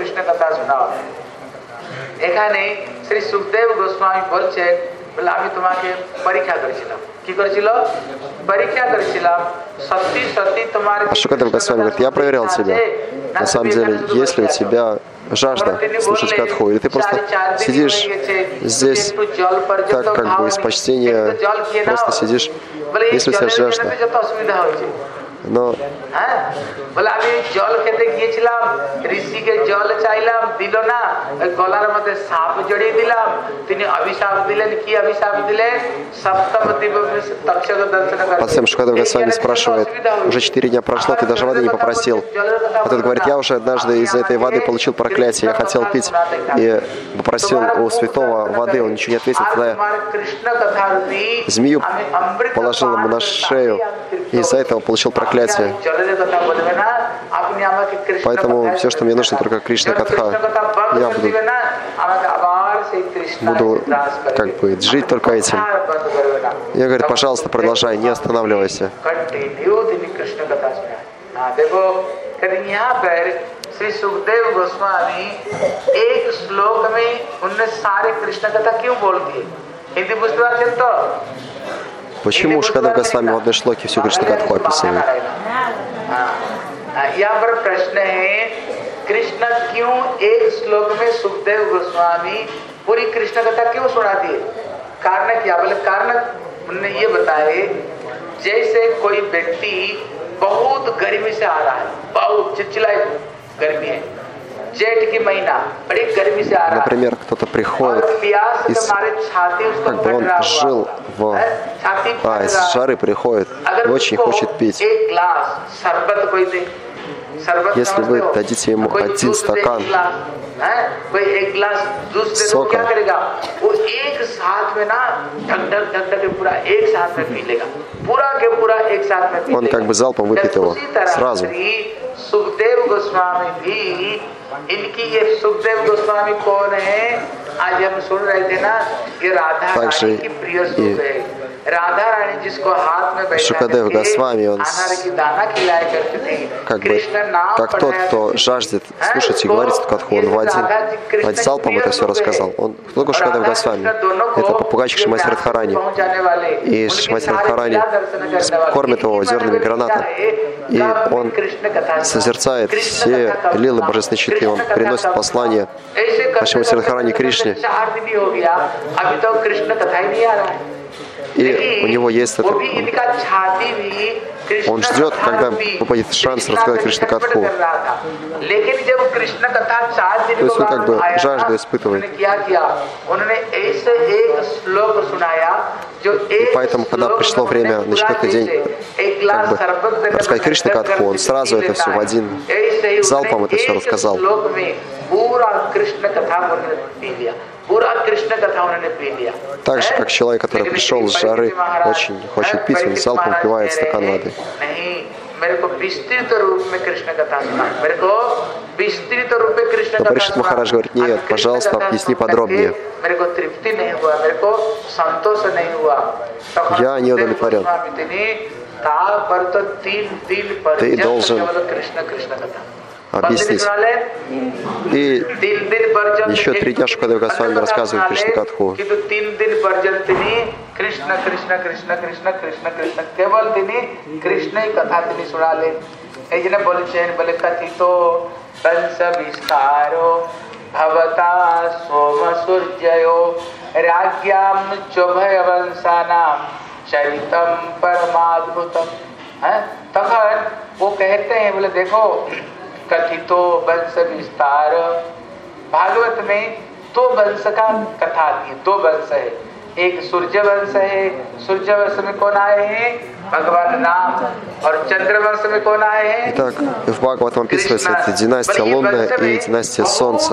আমি তোমাকে পরীক্ষা করেছিলাম কি করেছিল পরীক্ষা করেছিলাম সত্যি সত্যি তোমার Шукадев Госвами говорит, я проверял тебя. На самом деле, есть ли у тебя жажда слушать Катху, или ты просто сидишь здесь так, как бы из почтения, просто сидишь, если у тебя жажда. Но বলে আমি জল খেতে গিয়েছিলাম ঋষিকে জল চাইলাম দিল না গলার মধ্যে সাপ জড়িয়ে দিলাম তিনি অভিশাপ দিলেন কি অভিশাপ দিলেন সপ্তম দিবসে তক্ষক দর্শন করেন Потом Шукадев Госвами спрашивает, уже 4 дня прошло, ты даже воды не попросил. А тот говорит, я уже однажды из-за этой воды получил проклятие, я хотел пить и попросил у святого воды, он ничего не ответил, тогда я змею положил ему на шею, и из-за этого получил проклятие. Поэтому все, что мне нужно, только Кришна Катха. Я буду как бы жить только этим. Я говорю, пожалуйста, продолжай, не останавливайся. श्री सुखदेव गोस्वामी एक श्लोक में उनने सारे कृष्ण कथा क्यों बोल दिए हिंदी बुझते पारছেন তো Почему Шукадев Госвами в одной шлоке всю Кришна Катху описывает? यहाँ पर प्रश्न है कृष्ण क्यों एक श्लोक में सुखदेव गोस्वामी पूरी कृष्ण कथा क्यों सुना दिए कारण क्या बोले कारण उन्होंने ये बताए जैसे कोई व्यक्ति बहुत गर्मी से आ रहा है बहुत चिलचिलाई गर्मी है जेठ की महीना बड़ी गर्मी से आ रहा है. Например, кто-то приходит как бы он жил из жары приходит и очень хочет пить. Если вы дадите ему один стакан сока, он как бы залпом выпьет его сразу. सुखदेव गोस्वामी भी इनकी ये सुखदेव गोस्वामी कौन है आज हम सुन रहे थे ना ये राधा रानी की प्रिय सुख है राधा रानी जिसको हाथ में Шукадев Госвами, он как бы как тот, кто жаждет слушать и говорить Катху, он в один залпом это все рассказал. Он кто такой Шукадев Госвами? Это попугайчик Шримати Радхарани. И Шримати Радхарани кормит его зернами граната. И он созерцает все лилы божественной читы, он приносит послание Шримати Радхарани Кришне. И у него есть это. Он ждет, когда выпадет шанс рассказать Кришна-катху. То есть он как бы жажду испытывает. И поэтому, когда пришло время на четвертый день как бы рассказать Кришна-катху, он сразу это все в один залпом это все рассказал. Так же, как человек, который пришел с жары, очень хочет пить, он залпом пивает стакан воды. Но Паришат Махарадж говорит: нет, пожалуйста, объясни подробнее. Я не удовлетворен. Ты должен объяснить. И еще 3 дня Шукадев Госвами рассказывает Кришна-катху. Krishna Krishna Krishna Krishna Krishna Krishna केवल तिनी कृष्ण ही कथा तिनी सुना ले এই জন্য বলেছেন বলে কথিত বংশ বিস্তারো ভবতা সোম সূর্যयो राज्ञाम चोभय वंशानाम चरितम परमाद्भुतम। तखन वो कहते हैं बोले देखो कथितो वंश विस्तार, भागवत में 2 वंश का कथा दी, 2 वंश है। एक सूर्य वंश है, सूर्य वंश में कौन आए हैं? भगवान राम। और चंद्र वंश में कौन आए हैं? Итак, в Бхагаватам описывается это династия лунная и династия солнца.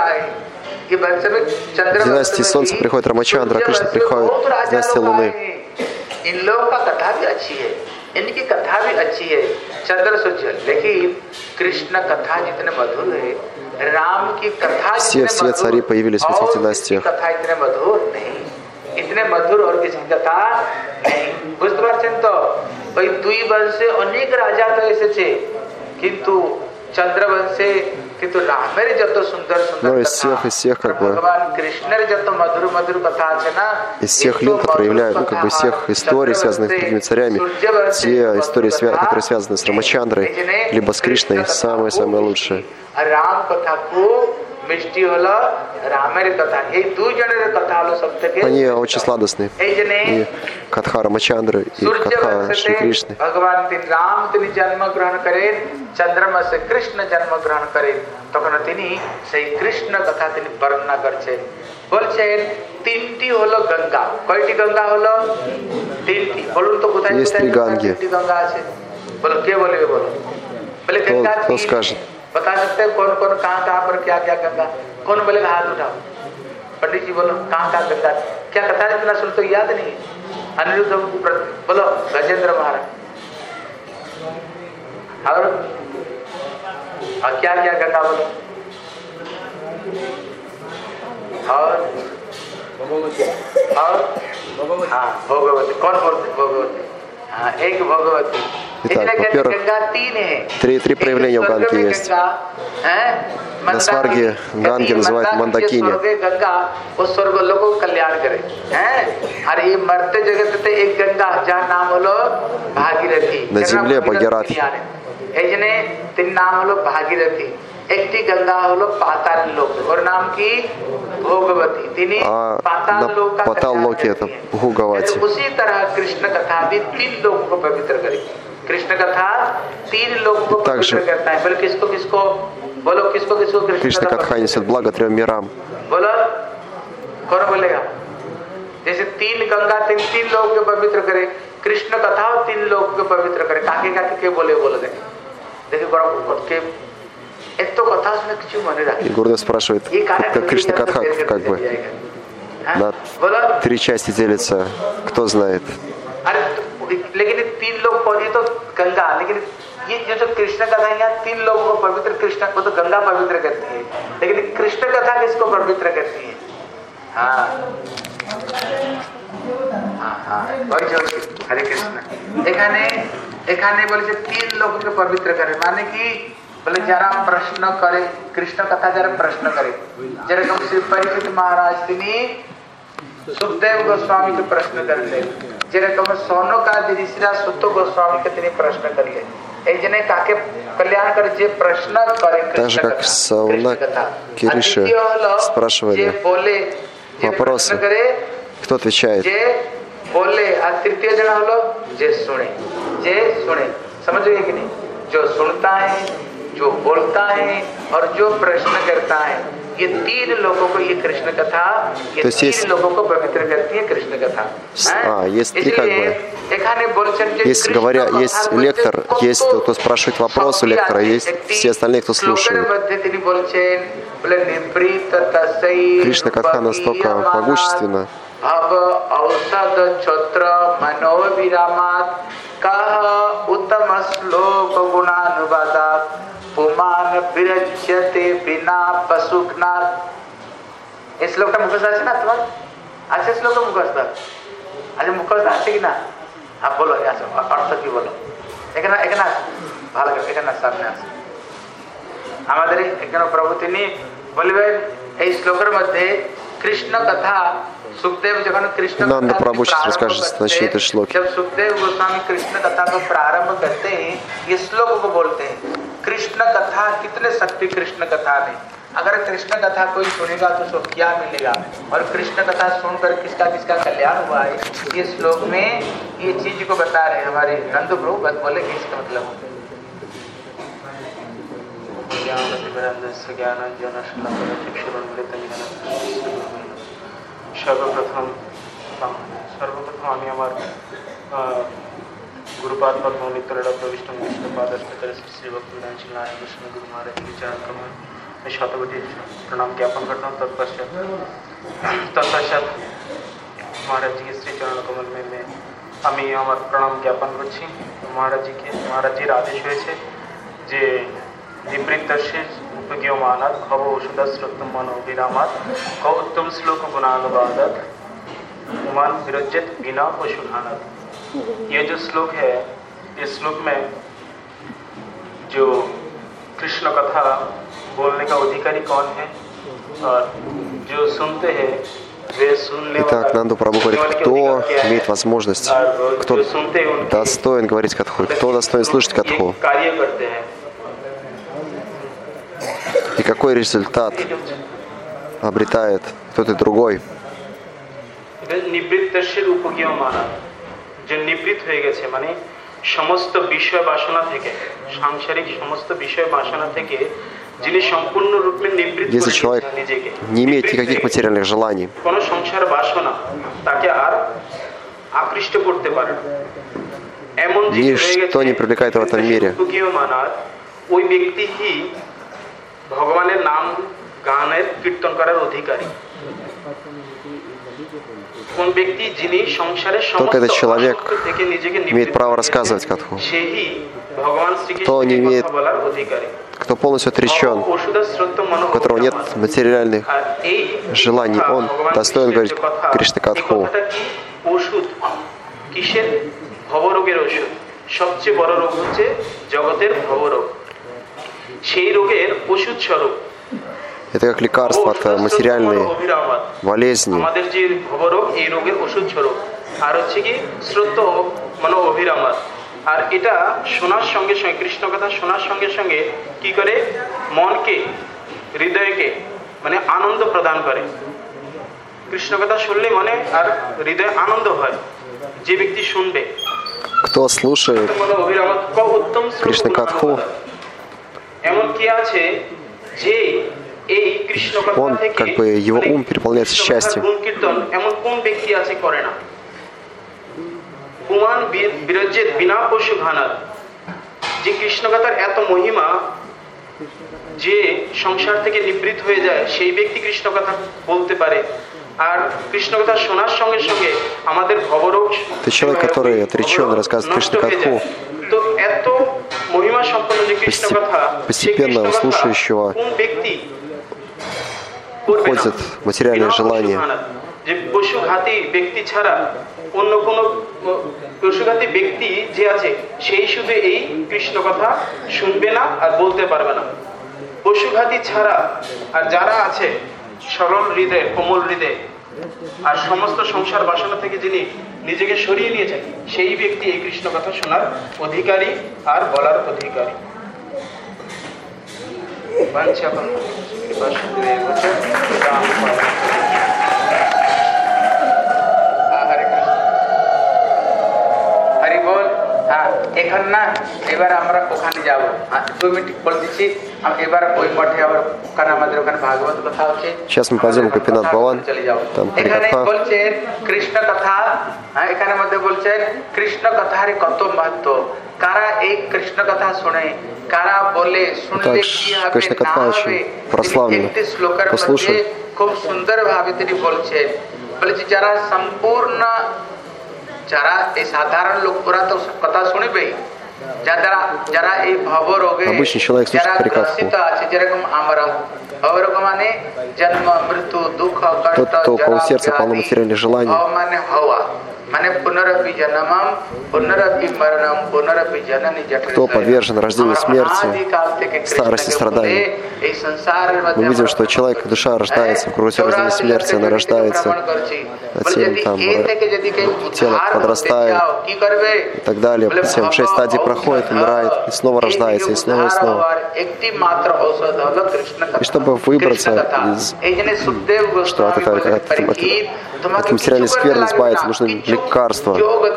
В династии солнца приходит Рамачандра, а Кришна приходит в династию луны. इन लोगों का कथा भी अच्छी है, इनकी कथा भी अच्छी है, चंद्र सूर्य। लेकिन कृष्ण कथा जितने मधुर है, राम की कथा все цари появились в этих династиях. कथा इतने मधुर नहीं, इतने मधुर और किसी कथा नहीं। बुझते पारছেন তো? ওই 2 বংশে অনেক রাজা তো এসেছে, কিন্তু চন্দ্রবংশে কিন্তু রামের যত সুন্দর সুন্দর из всех как бы ভগবান কৃষ্ণের যত মধুর মধুর কথা আছে না, из всех лил, которые являются, как бы всех историй, связанных с другими царями, те истории, которые связаны с Рамачандрой, либо с Кришной, самые лучшие. राम कथा को मिष्टि होला रामेर कथा, এই দুজনের কথা হলো সবথেকে Они очень сладостные. И катха Рамачандры, и катха Шри Кришны. भगवान तीन राम তিনি জন্ম গ্রহণ করেন, চন্দ্রমা সে কৃষ্ণ জন্ম গ্রহণ করেন, তখন তিনি সেই কৃষ্ণ কথা তিনি বর্ণনা করছেন। বলছেন 3টি হলো গঙ্গা। কয়টি গঙ্গা হলো? 3টি। বলুন তো কোথায় কোথায় 3টি গঙ্গা আছে? বলো, কে বলবে? বলো। বলে গঙ্গা Кто скажет? बता सकते हैं कौन कौन कहाँ पर क्या क्या गंगा? कौन बोलेगा? हाथ उठाओ। पंडित जी बोलो, कहाँ गंगा? क्या कथा इतना सुन तो याद नहीं? अनिरुद्ध बोलो, गजेंद्र महाराज। और क्या क्या गंगा बोलो? और हाँ भोगवती। कौन बोलते? भोगवती। हाँ, एक भोगवती। Итак, во-первых, 3 проявления у Ганги есть. На сварге Ганги называют Мандакини. वो स्वर्ग लोगों को कल्याण करे हैं। और ये मरते जगत पे एक गंगा जहाँ नाम होलो भागीरथी। На земле Бхагиратхи. এই জন্য 3 नाम होलो भागीरथी। একটি गंगा হলো পাতাল লোক, ওর নাম কি? भोगवती। তিনি पाताल लोक का Патал-локи это Бхугавати. उसी तरह कृष्ण कथा भी 3 लोगों को पवित्र करेगी। कृष्ण कथा 3 लोगों को पवित्र करता है। बोलो किसको किसको? बोलो किसको किसको? Кришна Катха несет благо 3 мирам. बोलो, कौन बोलेगा? जैसे 3 गंगा 3 लोगों को पवित्र करे, कृष्ण कथा 3 लोगों को पवित्र करे। काके काके के बोले? बोलो देखिए बड़ा के это कथा सुनने क्यों मने रहा? И Гурудев спрашивает, как Кришна Катха как бы на 3 части делится, кто знает? लेकिन 3 लोग पढ़ी तो गंगा, लेकिन ये जो कृष्ण कथा यहाँ 3 लोगों को पवित्र, कृष्ण को तो गंगा पवित्र करती है, लेकिन कृष्ण कथा किसको पवित्र करती है? हाँ हाँ हाँ, हरे कृष्ण। এখানে বলেছে 3 লোককে পবিত্র করে, মানে কি? বলে যারা প্রশ্ন করে, কৃষ্ণ কথা যারা প্রশ্ন করে, যেরকম শ্রী পরীক্ষিত মহারাজ তিনি सुखदेव गोस्वामी के प्रश्न कर ले, যেরকম সৌনকাদি ঋষিরা সুত গোস্বামীকে তিনি প্রশ্ন করলেন। এই জন্য কাকে কল্যাণ করে? যে প্রশ্ন করে Так же, как Саунаки Риши спрашивали вопросы, кто отвечает? बोले और तृतीय जन हलो जे सुने समझ रहे कि नहीं? जो सुनता है, जो बोलता है और जो प्रश्न करता है, ये तीन लोगों को ये कृष्ण कथा, ये तीन लोगों को पवित्र करती है कृष्ण कथा। Есть три как бы. Есть говоря, есть лектор, есть кто спрашивает вопрос у лектора, есть все остальные, кто слушает. Кришна катха настолько могущественна. इस श्लोकটা মুখস্থ আছে না তোমার? আছে শ্লোক মুখস্থ? আচ্ছা মুখস্থ আছে কি না? হ্যাঁ বলো, আচ্ছা অর্থ কি বলো? এখানে আছে, ভালো করে এখানে সামনে আছে। আমাদের এখানে প্রভু তিনি বলবেন এই শ্লোকের মধ্যে কৃষ্ণ কথা सुखदेव जब कृष्ण Нанда Прабhu сейчас расскажет значение этой шлоки. जब सुखदेव गोस्वामी कृष्ण कथा को प्रारंभ करते हैं, ये श्लोक को बोलते हैं। कृष्ण कथा कितने शक्ति कृष्ण कथा में। अगर कृष्ण कथा कोई सुनेगा तो उसको क्या मिलेगा, और कृष्ण कथा सुनकर किसका किसका कल्याण हुआ है, ये श्लोक में ये चीज को बता रहे हमारे नंद प्रभु। बस बोले कि इसका मतलब सर्वप्रथम আমি আমার गुरुपाद पद्म नित्यलड़ा प्रविष्ट विष्णुपाद श्री भक्तिवेदांत श्री नारायण कृष्ण गुरु महाराज के चरण कमल में शतकोटि प्रणाम ज्ञापन करता हूँ। तत्पश्चात महाराज जी के श्री चरण कमल में मैं আমি আমার প্রণাম জ্ঞাপন করছি। মহারাজজির আদেশ হয়েছে যে নিবৃত্তর্ষে उपगीयमानात् खव औषधस्रक्तं मनो विरामात् क उत्तम श्लोक गुणानुवादात् उमान विरज्यत बिना पशुघानात्। ये जो श्लोक है, इस श्लोक में जो कृष्ण कथा बोलने का अधिकारी कौन है और जो सुनते हैं वे सुनने वाले। Итак, Нанду Прабху говорит, кто имеет возможность, кто достоин говорить катху, кто достоин слушать катху. И какой результат обретает тот и другой. সমস্ত বিষয় বাসনা থেকে, সাংসারিক সমস্ত বিষয় বাসনা থেকে যিনি সম্পূর্ণরূপে নিবৃত্ত Если человек не имеет никаких материальных желаний, কোনো সংসার বাসনা তাকে আর আকৃষ্ট করতে পারে না, এমন ничто не привлекает в этом мире. ওই ব্যক্তিই ভগবানের নাম গানের কীর্তন করার অধিকারী। কোন ব্যক্তি যিনি সংসারের Только этот человек имеет право рассказывать катху. Кто не имеет, кто полностью отречен, у которого нет материальных желаний, он достоин говорить Кришна катху. ওষুধ কিসের? ভবরোগের ওষুধ। সবচেয়ে বড় রোগ হচ্ছে জগতের ভবরোগ। সেই রোগের ওষুধ স্বরূপ это как лекарство от материальной болезни. আমাদের যে ভবরোগ, এই রোগের ওষুধ স্বরূপ। আর হচ্ছে কি শ্রদ্ধ মনো অভিরামাত। আর এটা শোনার সঙ্গে সঙ্গে, কৃষ্ণ কথা শোনার সঙ্গে সঙ্গে কি করে? মনকে, হৃদয়কে মানে আনন্দ প্রদান করে। কৃষ্ণ কথা শুনলে মনে আর হৃদয়ে আনন্দ হয়। যে ব্যক্তি শুনবে, кто слушает Кришна катху, он, как бы, его ум переполняется счастьем. যে কৃষ্ণ কথার এত মহিমা যে সংসার থেকে নিবৃত্ত হয়ে যায়, সেই ব্যক্তি কৃষ্ণ কথা বলতে পারে। আর কৃষ্ণ কথা শোনার সঙ্গে সঙ্গে আমাদের ভবরোগ, это человек, который отречен, рассказывает Кришна катху. তো এত মহিমা সম্পন্ন যে কৃষ্ণ কথা, постепенно у слушающего уходит материальное желание. যে পশুঘাতী ব্যক্তি ছাড়া অন্য কোনো পশুঘাতী ব্যক্তি যে আছে, সেই শুধু এই কৃষ্ণ কথা শুনবে না আর বলতে পারবে না। পশুঘাতী ছাড়া আর যারা আছে সরল হৃদয়, কোমল হৃদয় আর সমস্ত সংসার বাসনা থেকে যিনি নিজেকে সরিয়ে নিয়েছেন, সেই ব্যক্তি এই কৃষ্ণ কথা শোনার অধিকারী আর বলার অধিকারী। Сейчас мы пойдем в Гопинат Бхаван, там Харикатха. Так, Кришна-катха очень прославлена. Послушай. খুব সুন্দর ভাবে তিনি বলছেন, বলেছে যারা সম্পূর্ণ, যারা এই সাধারণ লোকরা তো কথা শুনবেই, যারা এই ভবরোগে যারা গ্রসিত আছে, যেরকম আমরা ভবরোগ মানে জন্ম মৃত্যু দুঃখ কষ্ট মানে হওয়া, মানে পুনরপি জন্মম পুনরপি মরণম পুনরপি জননী জঠর, кто подвержен рождению, смерти, старости, страданию. Мы видим, что человек, душа рождается в круге рождения и смерти, она рождается, затем там тело подрастает и так далее, затем 6 стадий проходит, умирает, и снова рождается, и снова, и снова. И чтобы выбраться из, что от материальной скверны избавиться, нужны лекарства.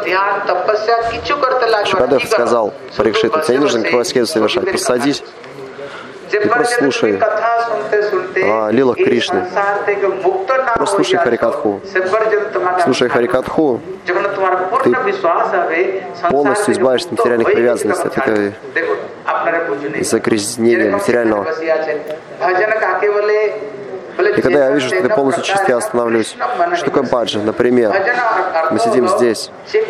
Шукадев сказал Парикшиту: тебе не нужно никакого аскезу совершать, просто садись и просто слушай о лилах Кришны. Просто слушай Харикатху. Слушай Харикатху, ты полностью избавишься от материальных привязанностей, от этой загрязнения материального. И когда я вижу, что ты полностью чист, я остановлюсь. Что такое баджа? Например, мы сидим здесь.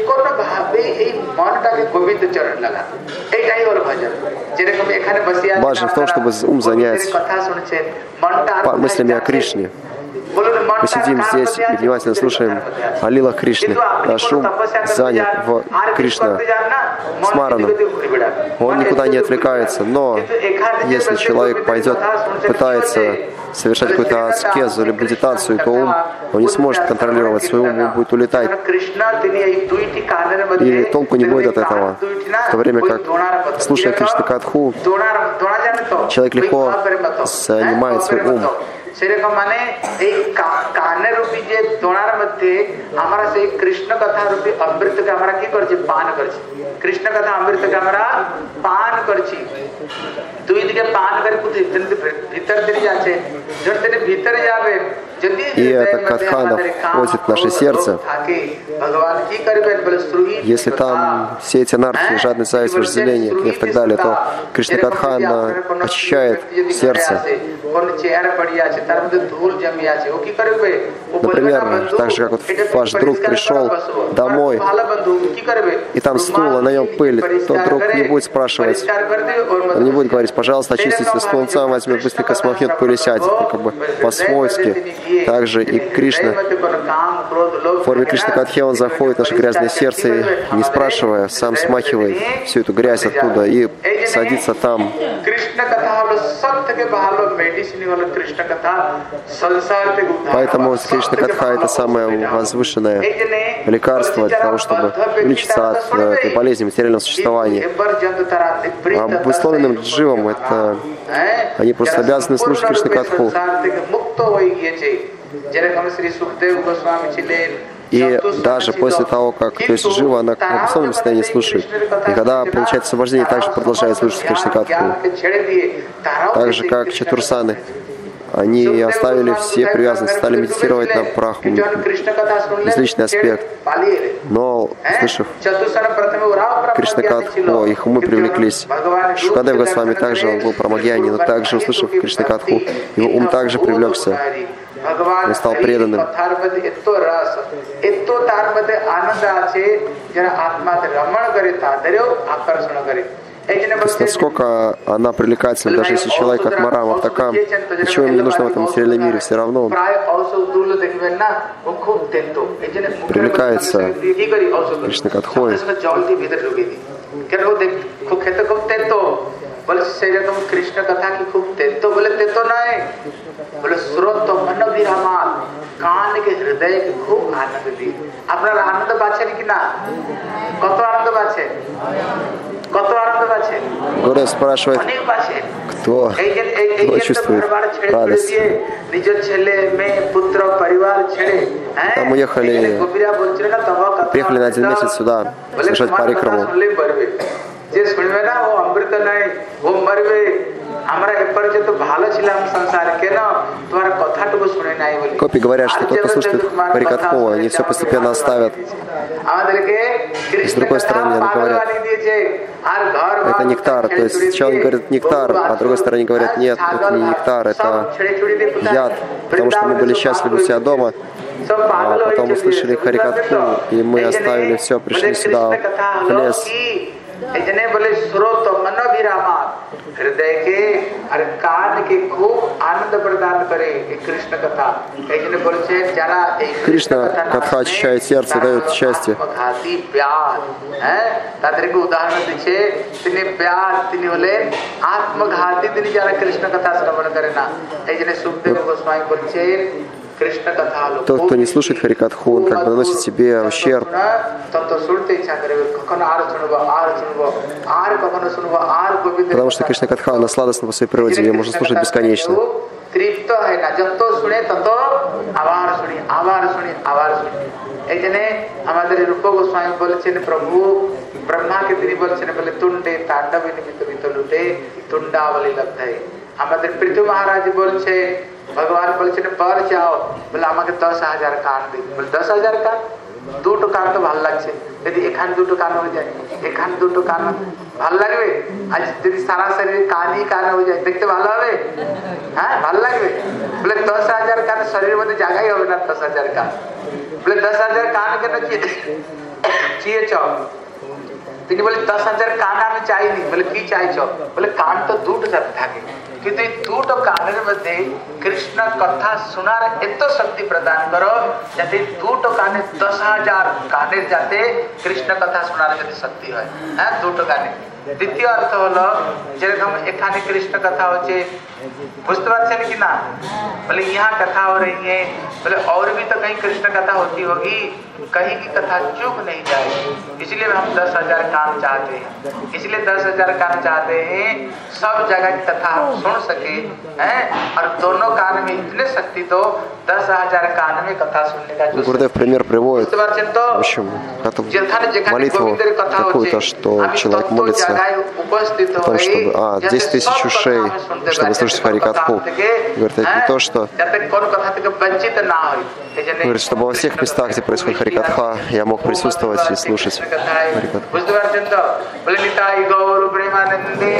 Баджа в том, чтобы ум занять мыслями о Кришне. Мы сидим здесь и внимательно слушаем о лилах Кришны. Наш ум занят в Кришна смараном. Он никуда не отвлекается. Но если человек пойдет, пытается совершать какую-то аскезу или медитацию, то он не сможет контролировать свой ум, он будет улетать. И толку не будет от этого. В то время как, слушая Кришна-катху, человек легко занимает свой ум. সেরকম মানে এই কানের রূপী যে দোনার মধ্যে আমরা সেই কৃষ্ণ কথা রূপী অমৃতকে আমরা কি করছি, পান করছি। কৃষ্ণ কথা অমৃতকে আমরা পান করছি। দুই দিকে পান করে ভিতর দিকে যাচ্ছে, যদি ভিতরে যাবে, и эта катхана входит в наше сердце. Если там все эти анархии, жадность, зависть, вожделение, гнев и так далее, то Кришна Катхана очищает сердце. Например, так же, как вот ваш друг пришел домой, и там стул, а на нем пыль, то друг не будет спрашивать, он не будет говорить: пожалуйста, очистите стул, он сам возьмет, быстренько смахнет пыль и сядет, как бы по-свойски. Также и Кришна, в форме Кришна-катхи он заходит в наше грязное сердце и, не спрашивая, сам смахивает всю эту грязь оттуда и садится там. Поэтому Кришна-катха — это самое возвышенное лекарство для того, чтобы вылечиться от этой болезни материального существования. А обусловленным дживам это они просто обязаны слушать Кришна-катху. И даже после того, как, то есть жива, она в обусловленном состоянии слушает. И когда получает освобождение, также продолжает слушать Кришна-катху. Так же, как чатурсаны. Они оставили все привязанности, стали медитировать на праху, безличный аспект. Но, услышав Кришна-катху, их умы привлеклись. Шукадев Госвами также, он был прамагьяни, но также, услышав Кришна-катху, его ум также привлекся. Он стал преданным. То есть насколько она привлекательна, даже если человек как Марам, Автакам, ничего ему не нужно в этом материальном мире, все равно он привлекается Кришна-катхой. বলছে সেই রকম কৃষ্ণ কথা কি খুব তেতো, বলে তেতো নয়, বলে শ্রোত মন বিরামাল, কানকে হৃদয়কে খুব আনন্দ দিয়ে। আপনারা আনন্দ পাচ্ছেন কি না? কত আনন্দ পাচ্ছেন? কত আনন্দ পাচ্ছেন? Гурдев спрашивает, то чувствует радость. Там уехали, приехали на 1 месяц сюда совершать парикраму. Копи говорят, что тот, кто слушает Харикатху, они все постепенно оставят. И с другой стороны, они говорят, это нектар. То есть сначала они говорят нектар, а с другой стороны говорят, нет, это не нектар, это яд. Потому что мы были счастливы у себя дома, а потом услышали Харикатху, и мы оставили все, пришли сюда, в лес. हृदय के और कान के खूब आनंद प्रदान करे कृष्ण कथा ऐसे बोलते हैं जरा Кришна катха очищает сердце, дает счастье. आत्मघाती प्यार हैं तादरे को उदाहरण दीछे तिने प्यार तिने बोले आत्मघाती तिने जरा कृष्ण कथा श्रवण करे ना ऐसे सुखदेव गोस्वामी बोलते Тот, кто не слушает Харикатху, он как бы наносит себе ущерб. Потому что Кришна Катха, она сладостна по своей природе, ее можно слушать бесконечно. भगवान बोले पर जाओ बोले আমাকে 10,000 কান দিন বলে 10,000 কান দুটো কান তো ভালো লাগছে যদি এখান দুটো কান হয়ে যায় এখান দুটো কান ভালো লাগবে আজ যদি সারা শরীরে কানই কান হয়ে যায় দেখতে ভালো হবে হ্যাঁ ভালো লাগবে বলে 10,000 কান শরীরের মধ্যে জায়গাই হবে না 10,000 কান বলে 10,000 কান কেন চেয়েছ তিনি বলে 10,000 কান আমি চাইনি বলে কি চাইছো বলে কান তো দুটো যাতে থাকে কিন্তু এই দুটো কানের মধ্যে কৃষ্ণ কথা শোনার এত শক্তি প্রদান করো যাতে দুটো কানে 10,000 কানের যাতে কৃষ্ণ কথা শোনার যাতে শক্তি হয় হ্যাঁ দুটো কানে দ্বিতীয় অর্থ হলো যেরকম এখানে কৃষ্ণ কথা হচ্ছে বুঝতে পারছেন কি না बोले यहाँ कथा हो रही है बोले और भी तो कहीं कृष्ण कथा होती होगी कहीं की कथा चूक नहीं जाएगी इसलिए हम 10,000 कान चाहते हैं इसलिए 10,000 कान चाहते हैं सब जगह की कथा सुन सके हैं और दोनों कान में इतने शक्ति तो 10,000 कान में कथा सुनने का Гурдев пример приводит, в общем, эту молитву какую-то, что человек молится о том, чтобы 10 тысяч ушей, чтобы слушать Харикатху. Говорит, это не то, что... Говорит, чтобы во всех местах, где происходит Харикатха, я мог присутствовать и слушать Харикатху.